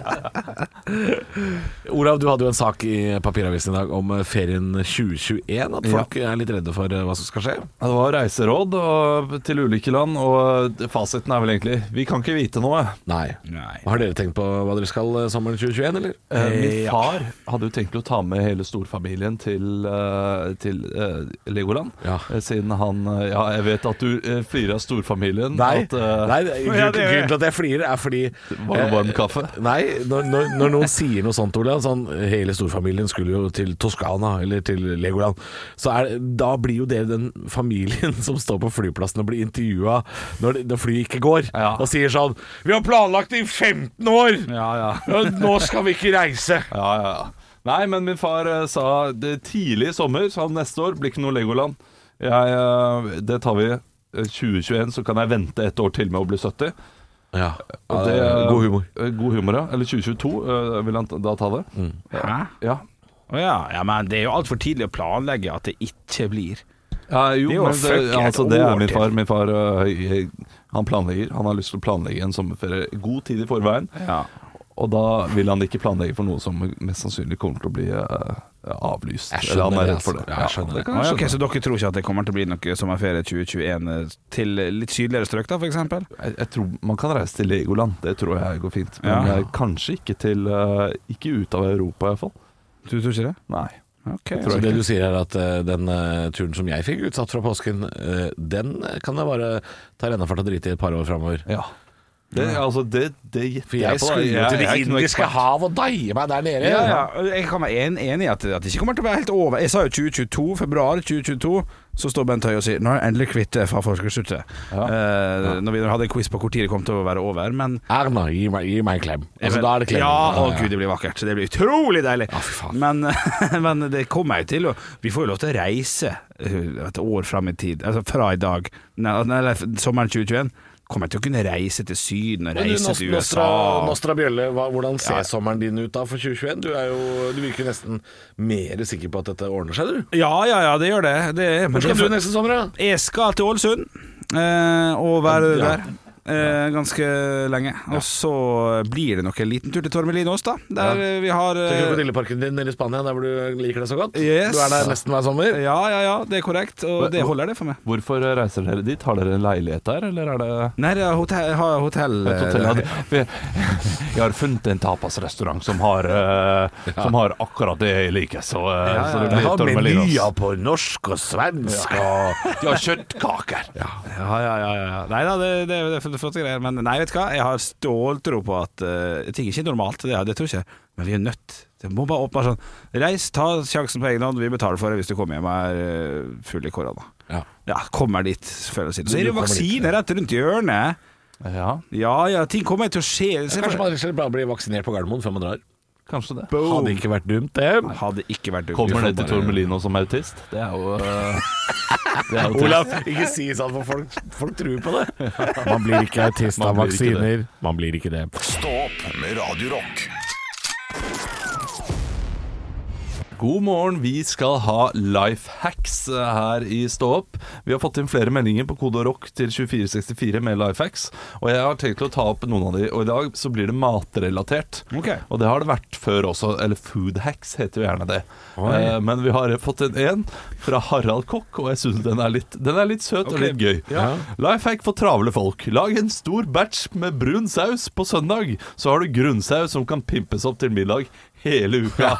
Speaker 8: Olav, du hadde jo en sak i papiravisen i dag om ferien 2021. At folk er litt redde for hva som skal skje.
Speaker 6: Det var reiseråd til ulike land, og fasiten er vel egentlig vi kan ikke vite noe.
Speaker 8: Nei. Har dere tenkt på hva dere skal sommeren 2021, eller?
Speaker 6: Min far hadde jo tenkt å ta med hele storfamilien til Legoland. Siden han jeg vet at du flirer av storfamilien.
Speaker 8: Nei, grunnen til at jeg flirer er fordi
Speaker 6: Var det varm kaffe?
Speaker 8: Nei, når noen sier noe sånt, Olav, sånn hele storfamilien skulle jo til Toskana eller til Legoland, så da blir jo det den familien som står på flyplassen og blir intervjuet når flyet ikke går, og sier sånn vi har planlagt det i 15 år nå skal vi ikke reise.
Speaker 6: Nei, men min far sa det tidlig i sommer, så neste år blir ikke noe Legoland. Det tar vi 2021, så kan jeg vente et år til med å bli 70. Og det,
Speaker 8: god humor.
Speaker 6: God humor, ja. Eller 2022 vil han da ta det.
Speaker 7: Ja, men det er jo alt for tidlig å planlegge at det ikke blir.
Speaker 6: Det er min far. Min far han planlegger. Han har lyst til å planlegge en sommerferie god tid i forveien. Og da vil han ikke planlegge for noe som mest sannsynlig kommer til å bli avlyst.
Speaker 8: Eller han er redd for det. Jeg skjønner det.
Speaker 7: Så dere tror ikke at det kommer til å bli noe sommerferie 2021 til litt sydligere strøk da, for eksempel?
Speaker 6: Jeg tror man kan reise til Legoland. Det tror jeg går fint. Men kanskje ikke ut av Europa i hvert fall.
Speaker 7: Du tror ikke det?
Speaker 6: Nei.
Speaker 8: Okay. Så det du sier er at den turen som jeg fikk utsatt fra påsken, den kan jeg bare ta rennafart og drite i et par år fremover.
Speaker 6: Det gjetter jeg på.
Speaker 8: For jeg skulle jo til det indiske hav og daie meg der nede.
Speaker 7: Jeg kan være enig i at det ikke kommer til å være helt over. Jeg sa jo 2022, februar 2022. Så står Bent Høie og sier nå er jeg endelig kvitt fra forskersluttet. Når vi hadde en quiz på hvor tid det kom til å være over. Men
Speaker 8: Erna, gi meg en klem. Altså, da er det klem.
Speaker 7: Gud, det blir vakkert. Det blir utrolig deilig. Men det kommer jo til vi får jo lov til å reise et år frem i tid. Altså fra i dag, sommeren 2021. Kommer jeg til å kunne reise til Syden og reise til USA?
Speaker 8: Nostra Bjølle, hvordan ser sommeren din ut da for 2021? Du virker nesten mer sikker på at dette ordner seg, du?
Speaker 7: Ja, det gjør det.
Speaker 8: Hvor skal du neste sommer, da?
Speaker 7: Jeg skal til Ålesund og være der ganske lenge. Og så blir det nok en liten tur til Tormelinos da, der vi har
Speaker 8: til krokodilleparken din nede i Spania, der hvor du liker det så godt.
Speaker 7: Yes.
Speaker 8: Du er der nesten hver sommer.
Speaker 7: Ja, det er korrekt, og det holder det for meg.
Speaker 6: Hvorfor reiser dere dit? Har dere en leilighet der, eller er det?
Speaker 7: Nei, det er hotell.
Speaker 6: Jeg har funnet en tapasrestaurant som har akkurat det jeg liker, så det blir Tormelinos.
Speaker 8: Menyer på norsk og svensk og
Speaker 6: de har kjøttkaker.
Speaker 7: Nei da, det er flotte greier. Men nei, vet du hva? Jeg har ståltro på at ting ikke er normalt. Det tror jeg ikke. Men vi er nødt Så må bare opp sånn, reis, ta sjansen på egen hånd, vi betaler for det hvis du kommer hjem og er full i korona. Ja, kommer dit før og siden. Så er det vaksine rett rundt hjørnet. Ja, ting kommer til å skje.
Speaker 8: Kanskje man ikke bare blir vaksinert på Gardermoen før man drar.
Speaker 6: Kanskje det.
Speaker 8: Hadde ikke vært dumt, det.
Speaker 7: Hadde ikke vært dumt.
Speaker 6: Kommer ned til Tor Melino som autist. Det er jo
Speaker 8: Olav, ikke si sånn, for folk tror på det. Man blir ikke autist av vaksiner. Man blir ikke det.
Speaker 5: Stå opp med Radio Rock.
Speaker 6: God morgen, vi skal ha life hacks her i Stå opp. Vi har fått inn flere meldinger på kode rock til 2464 med life hacks, og jeg har tenkt å ta opp noen av de, og i dag så blir det matrelatert. Og det har det vært før også, eller food hacks heter jo gjerne det. Men vi har fått en fra Harald Kokk, og jeg synes den er litt søt og litt gøy. Life hack for travle folk. Lag en stor batch med brun saus på søndag, så har du grunnsaus som kan pimpes opp til middag hele uka.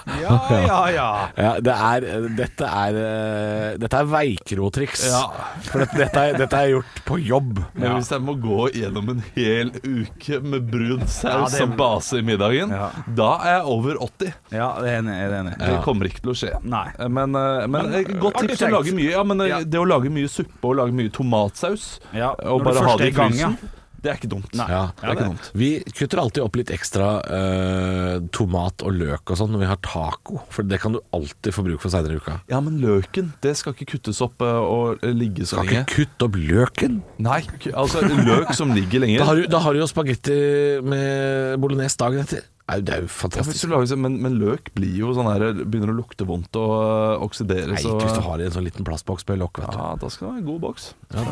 Speaker 8: Dette er veikrotriks. For dette er gjort på jobb.
Speaker 6: Men hvis jeg må gå gjennom en hel uke med brun saus som base i middagen, da er jeg over 80.
Speaker 7: Ja, det er enig.
Speaker 6: Det kommer ikke til å skje.
Speaker 7: Nei.
Speaker 6: Men godt tips å lage mye. Det å lage mye suppe og lage mye tomatsaus og bare ha det i frysen, det er ikke dumt.
Speaker 7: Det
Speaker 6: er ikke dumt.
Speaker 8: Vi kutter alltid opp litt ekstra tomat og løk og sånn når vi har taco, for det kan du alltid få bruk for senere i uka.
Speaker 6: Ja, men løken, det skal ikke kuttes opp og ligge så lenge.
Speaker 8: Skal ikke kutte opp løken?
Speaker 6: Nei, altså løk som ligger lenge.
Speaker 8: Da har du jo spagetti med bolognese dagen etter. Det er jo fantastisk.
Speaker 6: Men løk blir jo sånn her, begynner å lukte vondt og oksidere.
Speaker 8: Nei, ikke hvis du har en sånn liten plastboks på lokk, vet du.
Speaker 6: Ja, da skal det være en god boks.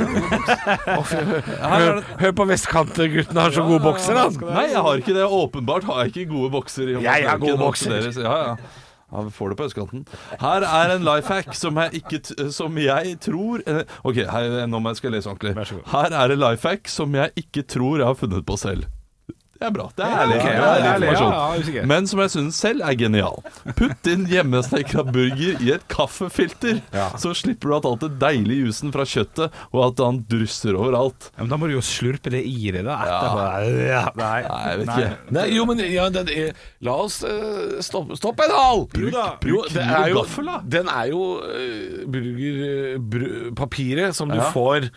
Speaker 8: Hør på vestkantgutten har så gode bokser, da.
Speaker 6: Nei, jeg har ikke det. Åpenbart har jeg ikke gode bokser.
Speaker 8: Jeg har gode bokser.
Speaker 6: Ja, vi får det på østkanten. Her er en life hack som jeg tror Ok, nå skal jeg lese ordentlig. Her er en life hack som jeg ikke tror jeg har funnet på selv. Det er bra, det er ærlig informasjon. Men som jeg synes selv er genial. Putt din hjemmesnekra burger i et kaffefilter, så slipper du at alt det deilige jusen fra kjøttet og at han drysser overalt.
Speaker 7: Men da må du jo slurpe det i det da.
Speaker 6: Nei, jeg vet ikke.
Speaker 8: La oss stoppe en hal.
Speaker 6: Bruk gaffel da.
Speaker 8: Den er jo papiret som du får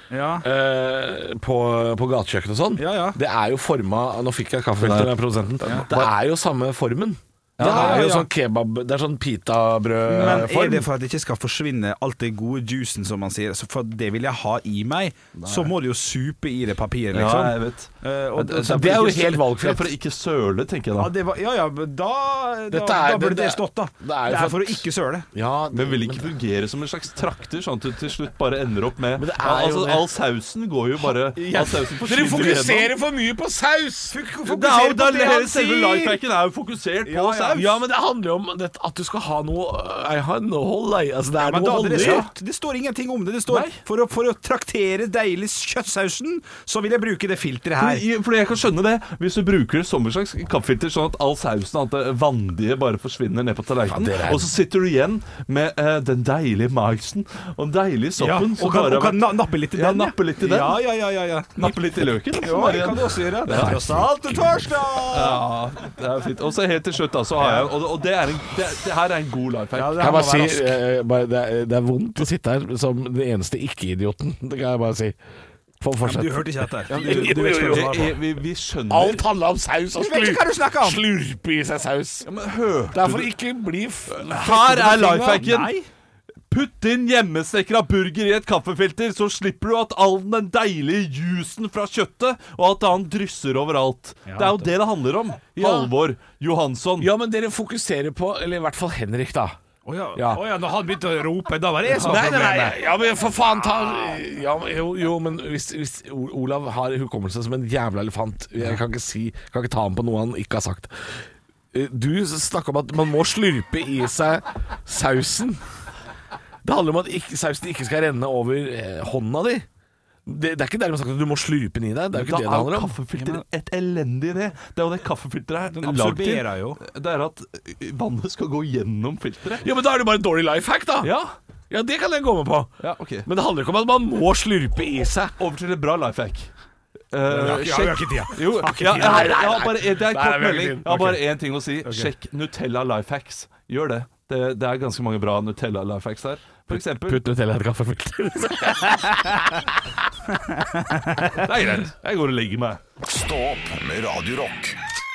Speaker 8: på gatekjøkken og sånn. Det er jo formet. Nå fikk jeg kaffefilter av produsenten. Det er jo samme formen. Det er jo sånn kebab, det er sånn pitabrød.
Speaker 7: Men er det for at det ikke skal forsvinne alt det gode juicen, som man sier? Så for det vil jeg ha i meg, så må du jo supe i det papiret, liksom.
Speaker 6: Ja, jeg vet.
Speaker 8: Det er jo helt valgfritt.
Speaker 6: For å ikke søle, tenker jeg da.
Speaker 7: Da burde det stått, da. Det er for å ikke søle.
Speaker 6: Men vil ikke fungere som en slags trakter, sånn at du til slutt bare ender opp med all sausen går jo bare.
Speaker 8: Dere fokuserer for mye på saus!
Speaker 6: Selve lifehacken er jo fokusert på saus.
Speaker 8: Ja, men det handler jo om at du skal ha noe. Jeg har noe hold i. Altså, det er noe hold i.
Speaker 7: Det står ingenting om det. Det står for å traktere deilig kjøttsausen, så vil jeg bruke det filteret her.
Speaker 6: Fordi jeg kan skjønne det. Hvis du bruker det som en slags kaffefilter, sånn at all sausen, alt det vandige bare forsvinner ned på tallerkenen, og så sitter du igjen med den deilige maisen og den deilige soppen.
Speaker 7: Og kan nappe litt i den.
Speaker 6: Nappe litt i den.
Speaker 7: Ja.
Speaker 6: Nappe litt i løken.
Speaker 7: Ja, det kan du også gjøre. Det er tross alt torsdag.
Speaker 6: Ja, det er fint. Og så helt til slutt da, så har jeg, og det her er en god lifehack.
Speaker 8: Kan jeg bare si, det er vondt å sitte her som den eneste ikke-idioten. Det kan jeg bare si.
Speaker 7: Du hørte ikke dette.
Speaker 6: Vi skjønner.
Speaker 8: Alt handler om saus og slurpe i seg saus. Derfor ikke bli
Speaker 6: her er lifehacken. Putt din hjemmesnekra burger i et kaffefilter, så slipper du at all den deilige jusen fra kjøttet og at han drysser overalt. Det er jo det handler om. Halvor Johansson.
Speaker 8: Ja, men dere fokuserer på, eller i hvert fall Henrik da.
Speaker 7: Når han begynte å rope, da var det som problemet.
Speaker 8: Nei, ja, men for faen men hvis Olav har hukommelse som en jævla elefant, jeg kan ikke ta ham på noe han ikke har sagt. Du snakker om at man må slurpe i seg sausen. Det handler om at sausen ikke skal renne over hånda di. Det er ikke der man snakker at du må slurpe den i deg. Det er jo ikke det handler om.
Speaker 6: Kaffefilter et elendig idé. Det er jo det kaffefilteret her.
Speaker 7: Den absorberer jo.
Speaker 6: Det er at vannet skal gå gjennom filteret.
Speaker 8: Ja, men da er det bare en dårlig lifehack da. Ja, det kan jeg gå med på.
Speaker 6: Ja, okay.
Speaker 8: Men det handler ikke om at man må slurpe i seg.
Speaker 6: Over til et bra lifehack.
Speaker 7: Jeg har ikke tida.
Speaker 6: Jo, jeg har bare én ting å si. Sjekk Nutella Lifehacks. Gjør det. Det er ganske mange bra Nutella Lifehacks her. For eksempel
Speaker 8: Putt Nutella i et kaffefilter.
Speaker 6: Det er greit. Jeg går og legger meg.
Speaker 5: Stå opp med Radio Rock.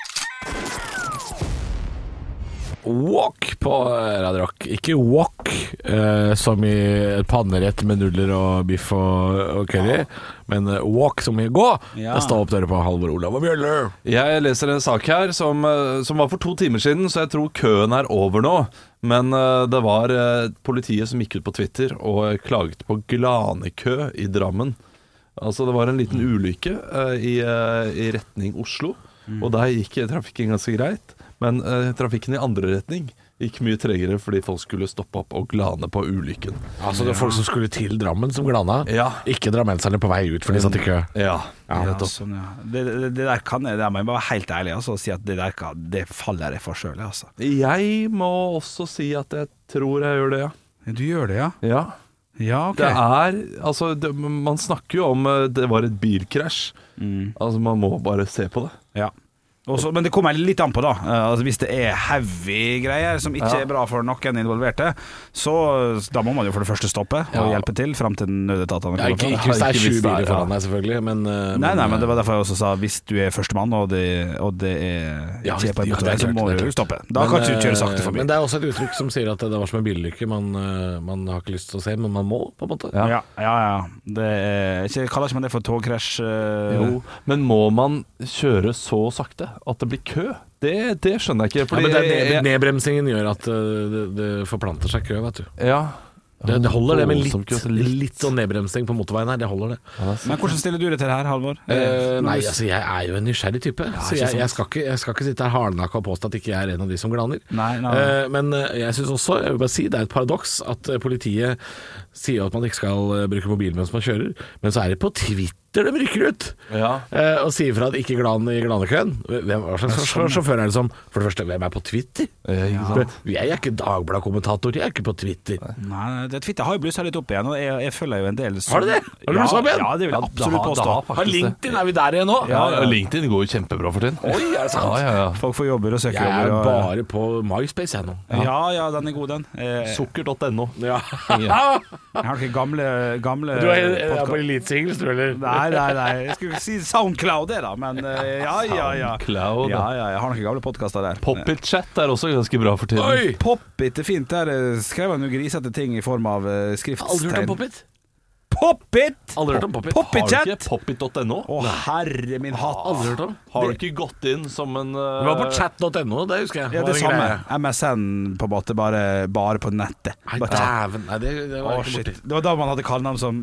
Speaker 8: Wok på Radio Rock. Ikke wok som i et pannerett med nudler og biff og curry, men wok som i gå. Det står opp dere på Halvor, Olav og Bjølle.
Speaker 6: Jeg leser en sak her som var for 2 timer siden, så jeg tror køen er over nå. Men det var politiet som gikk ut på Twitter og klaget på glanekø i Drammen. Altså det var en liten ulykke i retning Oslo, og der gikk trafikken ganske greit. Men trafikken i andre retning gikk mye tregere fordi folk skulle stoppe opp og glane på ulykken.
Speaker 8: Altså det er folk som skulle til Drammen som glana, ikke drammenserne på vei ut for de satt i kø.
Speaker 7: Sånn, Det der kan jeg, det må jeg bare være helt ærlig og si at det faller jeg for selv altså.
Speaker 6: Jeg må også si at jeg tror jeg gjør det,
Speaker 7: Du gjør det,
Speaker 6: Ja, okay. Det er, altså man snakker jo om det var et bilkrasj. Altså man må bare se på det.
Speaker 7: Ja. Også, men det kommer litt an på da altså, hvis det er heavy greier som ikke er bra for noen involverte, så da må man jo for det første stoppe og hjelpe til frem til nødetatene.
Speaker 8: Ikke hvis det er 20 biler foran deg selvfølgelig, men
Speaker 7: Nei, men det var derfor jeg også sa hvis du er førstemann og det er ikke på en motorvei, så må du stoppe. Da kan du ikke kjøre sakte forbi.
Speaker 8: Men det er også et uttrykk som sier at det var som en bilulykke. Man har ikke lyst til å se, men man må på en måte.
Speaker 7: Det er ikke, kaller ikke man det for togkrasj?
Speaker 6: Jo, men må man kjøre så sakte at det blir kø? Det skjønner jeg ikke.
Speaker 8: Men nedbremsingen gjør at det forplanter seg kø, vet du. Det holder det med litt sånn nedbremsing på motorveien her. Det holder det.
Speaker 7: Men hvordan stiller du det til her, Halvor?
Speaker 8: Nei, altså jeg er jo en nysgjerrig type, så jeg skal ikke sitte her hardnakka og påstå at ikke jeg er en av de som glaner. Men jeg synes også, jeg vil bare si, det er et paradoks at politiet sier at man ikke skal bruke mobilen mens man kjører, men så er det på Twitter de rykker ut og sier fra at ikke glan i glanekøen. Hva slags sjåfør er det som, for det første, hvem er på Twitter? Jeg er ikke Dagbladet-kommentator, jeg er ikke på Twitter.
Speaker 7: Nei, Twitter har jo blusset litt opp igjen, og jeg følger jo en del
Speaker 8: Har du det? Har du blusset opp igjen?
Speaker 7: Ja, det vil jeg absolutt påstå.
Speaker 8: Har LinkedIn, er vi der igjen nå?
Speaker 6: Ja, LinkedIn går jo kjempebra for tiden.
Speaker 8: Oi, er det sant?
Speaker 7: Folk får jobber og søker jobber.
Speaker 8: Jeg er bare på MySpace jeg nå.
Speaker 7: Ja, den er god den.
Speaker 6: Sukker.no.
Speaker 7: Jeg har ikke gamle
Speaker 8: Du er på Elite-singles, du, eller?
Speaker 7: Nei, jeg skulle si SoundCloud det da, men
Speaker 6: SoundCloud.
Speaker 7: Jeg har noen gamle podcaster der.
Speaker 6: Poppit-chat er også ganske bra for tiden.
Speaker 7: Poppit er fint, der skrev han jo grisete ting i form av skriftstegn.
Speaker 8: Aldri hørt om Poppit?
Speaker 7: Poppit!
Speaker 8: Aldri hørt om Poppit.
Speaker 7: Poppit-chat!
Speaker 6: Har du ikke Poppit.no?
Speaker 7: Å, herre min hatt.
Speaker 8: Aldri hørt om.
Speaker 6: Har du ikke gått inn som en
Speaker 8: Du var på chat.no, det husker jeg.
Speaker 7: Ja, det samme. MSN på en måte, bare på nettet.
Speaker 8: Nei, dæven. Nei, det var ikke borti.
Speaker 7: Det var da man hadde kallenavn som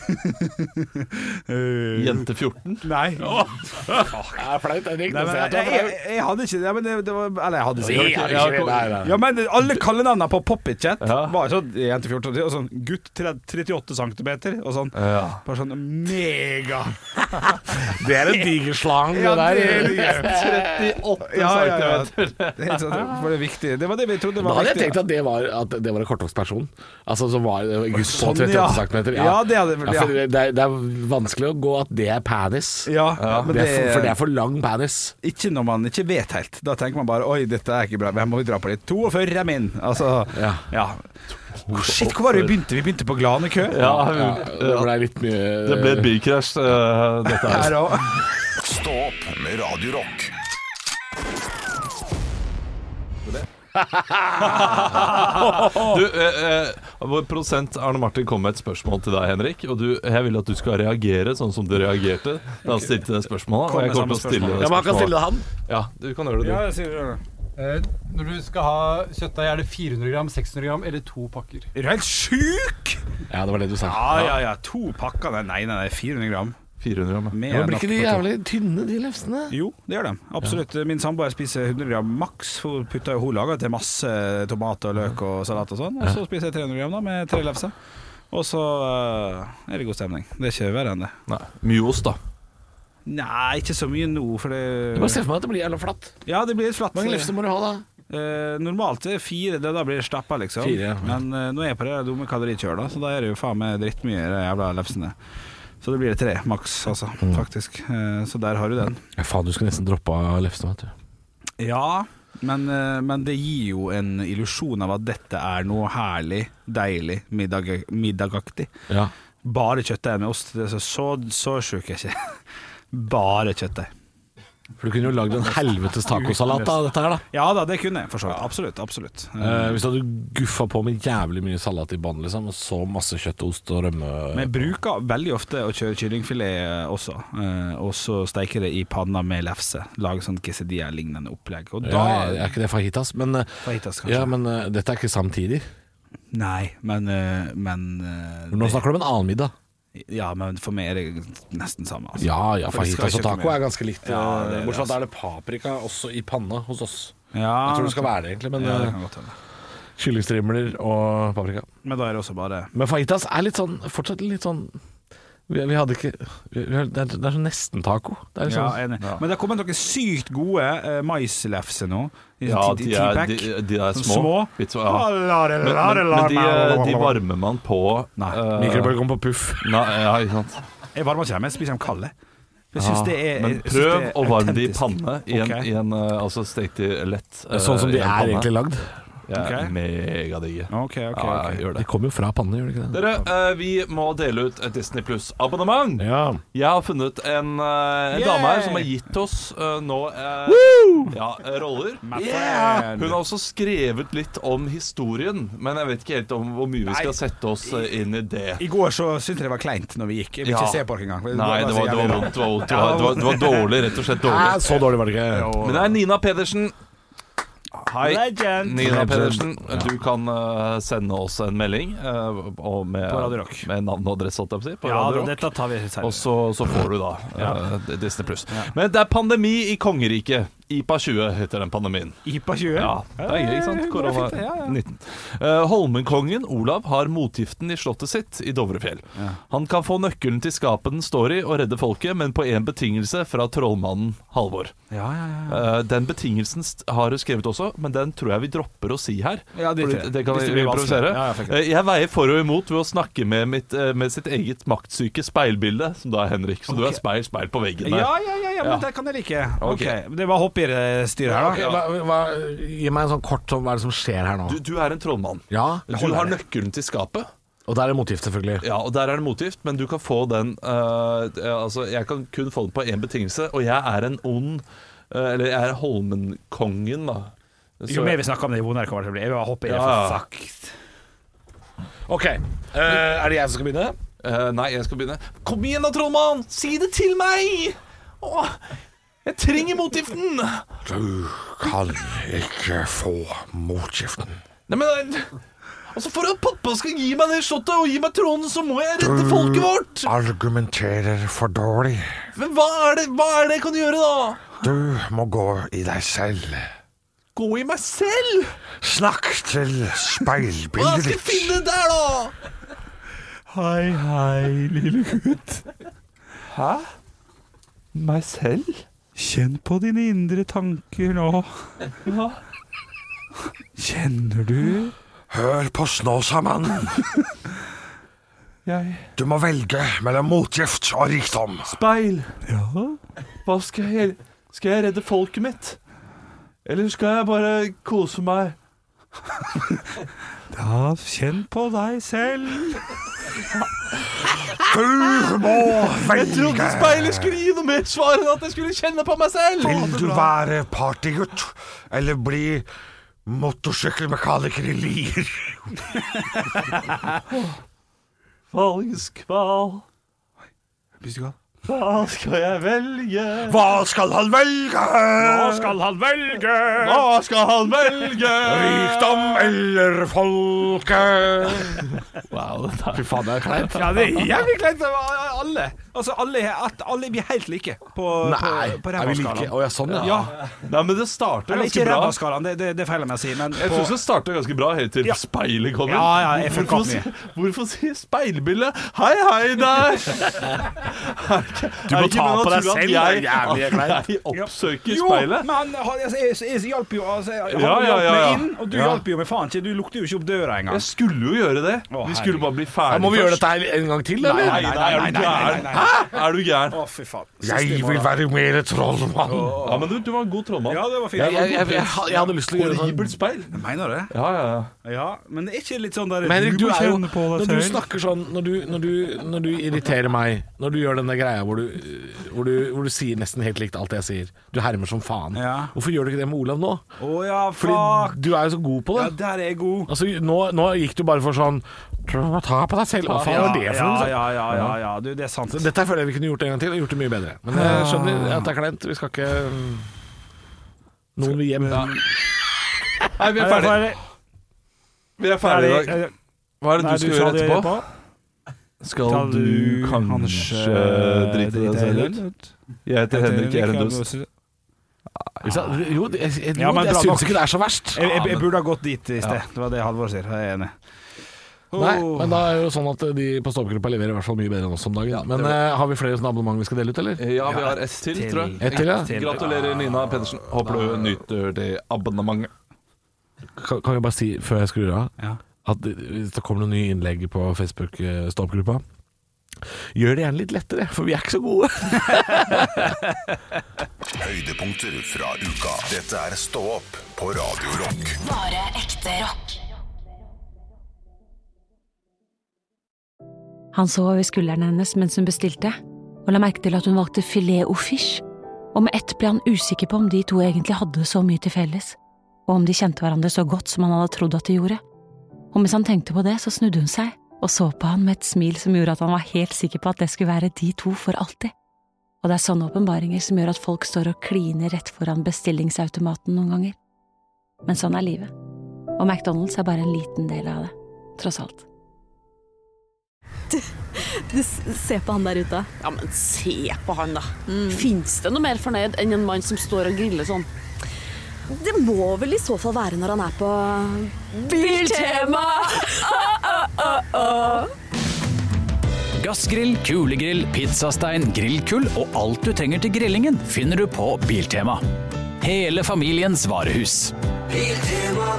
Speaker 6: Jente 14?
Speaker 7: Nei.
Speaker 8: Det er flaut, det er riktig.
Speaker 7: Jeg hadde ikke det, men det var Eller jeg hadde
Speaker 8: sikkert.
Speaker 7: Ja, men alle kallenavnene på Poppit-chat var sånn Jente 14 og sånn gutt 38 centimeter og sånn. Bare sånn mega.
Speaker 8: Det er en digerslang, det der.
Speaker 6: 38 centimeter.
Speaker 7: Det er sånn, for det er viktig. Det var det vi trodde var viktig.
Speaker 8: Da hadde jeg tenkt at det var en kortvokstperson. Altså som var gutt på 38 centimeter.
Speaker 7: Ja, det hadde
Speaker 8: for det er vanskelig å gå at det er penis.
Speaker 7: Men
Speaker 8: for det er for lang penis.
Speaker 7: Ikke når man ikke vet helt. Da tenker man bare oi, dette er ikke bra, jeg må dra på litt. 42 er min. Altså, shit, hvor var det vi begynte? Vi begynte på glanekø.
Speaker 8: Det ble litt mye
Speaker 6: Det ble et bilkrasj, dette her.
Speaker 5: Stå opp med Radio Rock.
Speaker 6: Vår produsent Arne Martin kom med et spørsmål til deg, Henrik. Og jeg vil at du skal reagere sånn som du reagerte da han stilte det spørsmålet. Og jeg kommer til å stille det spørsmålet.
Speaker 8: Man kan stille det han.
Speaker 6: Ja, du kan gjøre det, du.
Speaker 7: Ja, jeg sier det.
Speaker 10: Når du skal ha kjøttdeig, er det 400 gram, 600 gram eller 2 pakker?
Speaker 7: Er du helt syk?
Speaker 8: Ja, det var det du sa.
Speaker 7: Ja, 2 pakker. Nei, 400 gram.
Speaker 6: 400 gram.
Speaker 8: Blir ikke de jævlig tynne, de lefsene?
Speaker 7: Jo, det gjør de. Absolutt. Min samboer spiser 100 gram maks. Hun putter jo hun lager til masse tomat og løk og salat og sånn. Og så spiser jeg 300 gram da, med 3 lefser. Og så er det god stemning. Det er ikke verre enn det.
Speaker 6: Nei, mye ost da.
Speaker 7: Nei, ikke så mye nå, for det...
Speaker 8: Du må se for meg at det blir jævla flatt.
Speaker 7: Ja, det blir litt flatt.
Speaker 8: Hvor mange lefser må du ha da?
Speaker 7: Normalt er det 4, da blir det stappa liksom.
Speaker 8: 4, ja.
Speaker 7: Men nå er jeg på det dumme kalorikjør da, så da er det jo faen meg drittmye de jævla lefsene. Så det blir 3 maks, altså, faktisk. Så der har du den.
Speaker 8: Ja, faen, du skal nesten droppe av lefsen, vet du.
Speaker 7: Ja, men det gir jo en illusjon av at dette er noe herlig, deilig, middagaktig.
Speaker 8: Ja.
Speaker 7: Bare kjøttdeig med ost, så sjuk er ikke. Bare kjøttdeig.
Speaker 8: For du kunne jo lagd en helvetes tacosalat av dette her, da.
Speaker 7: Ja da, det kunne jeg for så vidt. Absolutt.
Speaker 8: Hvis du hadde guffa på med jævlig mye salat i bånd, liksom, og så masse kjøtt, ost og rømme.
Speaker 7: Men jeg bruker veldig ofte å kjøre kyllingfilet også, og så steike det i panna med lefse. Lage sånn quesadilla-lignende opplegg. Og da
Speaker 8: er ikke det fajitas, men,
Speaker 7: fajitas, kanskje.
Speaker 8: Ja, men dette er ikke samtidig.
Speaker 7: Nei, men
Speaker 8: nå snakker du om en annen middag.
Speaker 7: Ja, men for meg er det nesten samme, altså.
Speaker 8: Ja, fajitas og taco er ganske likt. Bortsett fra
Speaker 7: altså.
Speaker 8: da er det paprika også i panna hos oss.
Speaker 7: Ja,
Speaker 8: jeg tror det skal være det egentlig, men
Speaker 7: det kan godt hende.
Speaker 8: Kyllingstrimler og paprika.
Speaker 7: Men da er det også bare
Speaker 8: Men fajitas er litt sånn, fortsatt litt sånn vi hadde ikke det er sånn nesten taco. Det er
Speaker 7: ja,
Speaker 8: sånn,
Speaker 7: enig. Men det har kommet noen sykt gode maislefse nå.
Speaker 6: Ja, de er små. Men de varmer man på
Speaker 8: mikrobølgeovn på puff.
Speaker 6: Ja, ikke sant.
Speaker 7: Jeg varmer ikke dem, jeg spiser dem kalde.
Speaker 6: Men prøv å varme de i panne i en altså stekt i lett
Speaker 8: sånn som de er egentlig lagd.
Speaker 6: Megadigge.
Speaker 8: Gjør det. De kommer jo fra panne, gjør det ikke det?
Speaker 6: Dere, vi må dele ut et Disney Plus abonnement. Jeg har funnet en dame her som har gitt oss nå roller. Hun har også skrevet litt om historien, men jeg vet ikke helt om hvor mye vi skal sette oss inn i det.
Speaker 7: I går så syntes jeg det var kleint når vi gikk. Jeg vil ikke se på det engang.
Speaker 6: Nei, det var vondt. Det var dårlig, rett og slett dårlig.
Speaker 8: Så dårlig var det ikke.
Speaker 6: Men det er Nina Pedersen. Hei,
Speaker 7: Legend.
Speaker 6: Nina Pedersen. Du kan sende oss en melding med navn og adresse, på Radio Rock.
Speaker 7: Dette tar vi selv.
Speaker 6: Og så får du da Disney Plus. Men det er pandemi i kongeriket. IPA 20 heter den pandemien.
Speaker 7: IPA 20?
Speaker 6: Ja, det er ikke sant? Korona-19. Holmenkongen Olav har motgiften i slottet sitt i Dovrefjell. Han kan få nøkkelen til skapet den står i og redde folket, men på en betingelse fra trollmannen Halvor. Den betingelsen har du skrevet også, men den tror jeg vi dropper å si her. Det kan vi improvisere. Jeg veier for og imot ved å snakke med sitt eget maktsyke speilbilde, som da er Henrik. Så du er speil på veggen der.
Speaker 7: Ja, men det kan jeg like. Det var hopp i det styret her da.
Speaker 8: Gi meg en sånn kort om hva er det som skjer her nå.
Speaker 6: Du er en trollmann. Du har nøkkelen til skapet.
Speaker 8: Og der er det motgift, selvfølgelig.
Speaker 6: Ja, og der er det motgift, men du kan få den altså, jeg kan kun få den på en betingelse. Og jeg er en ond eller jeg er Holmenkongen da.
Speaker 7: Jo mer vi snakker om det, jo vondere kommer det til å bli. Jeg vil hoppe i det for fuck.
Speaker 8: Ok, er det jeg som skal begynne?
Speaker 6: Nei, jeg skal begynne. Kom igjen da, trollmann! Si det til meg! Jeg trenger motgiften!
Speaker 11: Du kan ikke få motgiften.
Speaker 6: Nei, men altså for at pappa skal gi meg det slottet og gi meg tronen, så må jeg redde folket vårt!
Speaker 11: Du argumenterer for dårlig.
Speaker 6: Men hva er det jeg kan gjøre da?
Speaker 11: Du må gå i deg selv.
Speaker 6: Gå i meg selv?
Speaker 11: Snakk til speilbildet ditt.
Speaker 6: Hva skal jeg finne der da?
Speaker 7: Hei, lille gutt.
Speaker 6: Hæ? Meg selv?
Speaker 7: Kjenn på dine indre tanker nå.
Speaker 6: Ja.
Speaker 7: Kjenner du?
Speaker 11: Hør på Snåsamannen. Du må velge mellom motgift og rikdom.
Speaker 6: Speil.
Speaker 7: Ja.
Speaker 6: Hva skal jeg redde folket mitt? Eller skal jeg bare kose meg?
Speaker 7: Da kjenn på deg selv.
Speaker 11: Du må velge.
Speaker 6: Jeg trodde speilet skulle gi noe mer svar enn at jeg skulle kjenne på meg selv.
Speaker 11: Vil du være partygutt eller bli motorsykkelmekaniker i Lier?
Speaker 6: Valgskval. Hva skal jeg velge?
Speaker 11: Hva skal han velge?
Speaker 7: Hva skal han velge?
Speaker 6: Hva skal han velge?
Speaker 11: Rikdom eller folket?
Speaker 6: Wow,
Speaker 8: fy faen, det er kleint.
Speaker 7: Ja, det er jævlig kleint av alle. Altså, alle vi er helt like på rævaskalaen.
Speaker 8: Å, ja, sånn, ja.
Speaker 6: Nei, men det starter ganske
Speaker 7: ikke
Speaker 6: bra.
Speaker 7: rævaskalaen, det feiler meg å si. Men
Speaker 6: jeg synes det starter ganske bra helt til speilet kommer.
Speaker 7: Ja, jeg fucker opp mye.
Speaker 6: Hvorfor si speilbilde? Hei der!
Speaker 8: Du må ta på deg selv, det er jævlig kleint.
Speaker 6: Jeg oppsøker speilet.
Speaker 7: Jo, men jeg hjalp jo, inn, og du hjalp jo med faen ikke. Du lukte jo ikke opp døra en gang.
Speaker 6: Jeg skulle jo gjøre det. Vi skulle bare bli ferdig først.
Speaker 8: Må vi gjøre dette her en gang til, eller?
Speaker 6: Nei. Er du gæren?
Speaker 7: Å, fy faen.
Speaker 11: Jeg vil være mer trollmann.
Speaker 6: Ja, men du var en god trollmann.
Speaker 7: Ja, det var fint.
Speaker 8: Jeg hadde lyst til å gjøre sånn.
Speaker 6: Horribelt speil.
Speaker 7: Mener du det?
Speaker 6: Ja.
Speaker 7: Men det er ikke litt sånn der.
Speaker 8: Men Henrik, du er jo, når du snakker sånn, når du irriterer meg, når du gjør denne greia hvor du sier nesten helt likt alt jeg sier, du hermer som faen. Hvorfor gjør du ikke det med Olav nå? Fordi du er jo så god på det.
Speaker 7: Ja, der er jeg god.
Speaker 8: Altså, nå gikk du bare for sånn ta på deg selv. Hva faen var det for noe?
Speaker 7: Ja, du, det er sant.
Speaker 8: Dette føler jeg vi kunne gjort en gang til, og gjort det mye bedre. Men jeg skjønner at det er kleint. Vi skal ikke noen vil hjem.
Speaker 6: Nei, vi er ferdig i dag. Hva er det du skal gjøre etterpå? Skal du kanskje drite deg selv ut? Jeg heter Henrik Erendus.
Speaker 8: Jo, jeg synes ikke det er så verst.
Speaker 7: Jeg burde ha gått dit i sted. Det var det Halvor sier, jeg er enig.
Speaker 8: Nei, men da er jo sånn at de på Ståpegruppa leverer i hvert fall mye bedre enn oss om dagen. Men har vi flere sånne abonnement vi skal dele ut, eller?
Speaker 6: Ja, vi har ett til, tror jeg.
Speaker 8: Ett til, ja.
Speaker 6: Gratulerer, Nina Pedersen. Håper du nyter det abonnementet.
Speaker 8: Kan vi bare si, før jeg skrur av, at hvis det kommer noen nye innlegg på Facebook Ståpegruppa, gjør det gjerne litt lettere, for vi er ikke så gode.
Speaker 5: Høydepunkter fra uka. Dette er Stå opp på Radio Rock.
Speaker 12: Bare ekte rock.
Speaker 1: Han så over skulderen hennes mens hun bestilte, og la merke til at hun valgte filet au fish, og med ett ble han usikker på om de to egentlig hadde så mye til felles, og om de kjente hverandre så godt som han hadde trodd at de gjorde. Og mens han tenkte på det, så snudde hun seg, og så på han med et smil som gjorde at han var helt sikker på at det skulle være de to for alltid. Og det er sånne åpenbaringer som gjør at folk står og kliner rett foran bestillingsautomaten noen ganger. Men sånn er livet. Og McDonald's er bare en liten del av det, tross alt.
Speaker 13: Du ser på han der ute.
Speaker 14: Ja, men se på han da. Finnes det noe mer fornøyd enn en mann som står og griller sånn?
Speaker 13: Det må vel i så fall være når han er på
Speaker 14: Biltema!
Speaker 15: Gassgrill, kulegrill, pizzastein, grillkull og alt du trenger til grillingen finner du på Biltema. Hele familiens varehus. Biltema.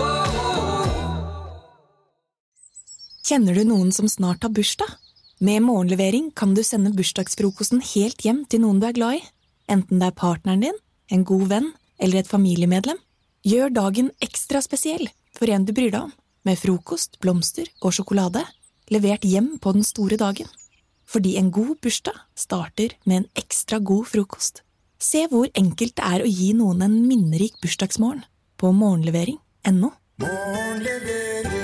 Speaker 16: Kjenner du noen som snart har bursdag? Med morgenlevering kan du sende bursdagsfrokosten helt hjem til noen du er glad i. Enten det er partneren din, en god venn eller et familiemedlem. Gjør dagen ekstra spesiell for en du bryr deg om, med frokost, blomster og sjokolade, levert hjem på den store dagen. Fordi en god bursdag starter med en ekstra god frokost. Se hvor enkelt det er å gi noen en minnerik bursdagsmorgen på morgenlevering.no. Morgenlevering.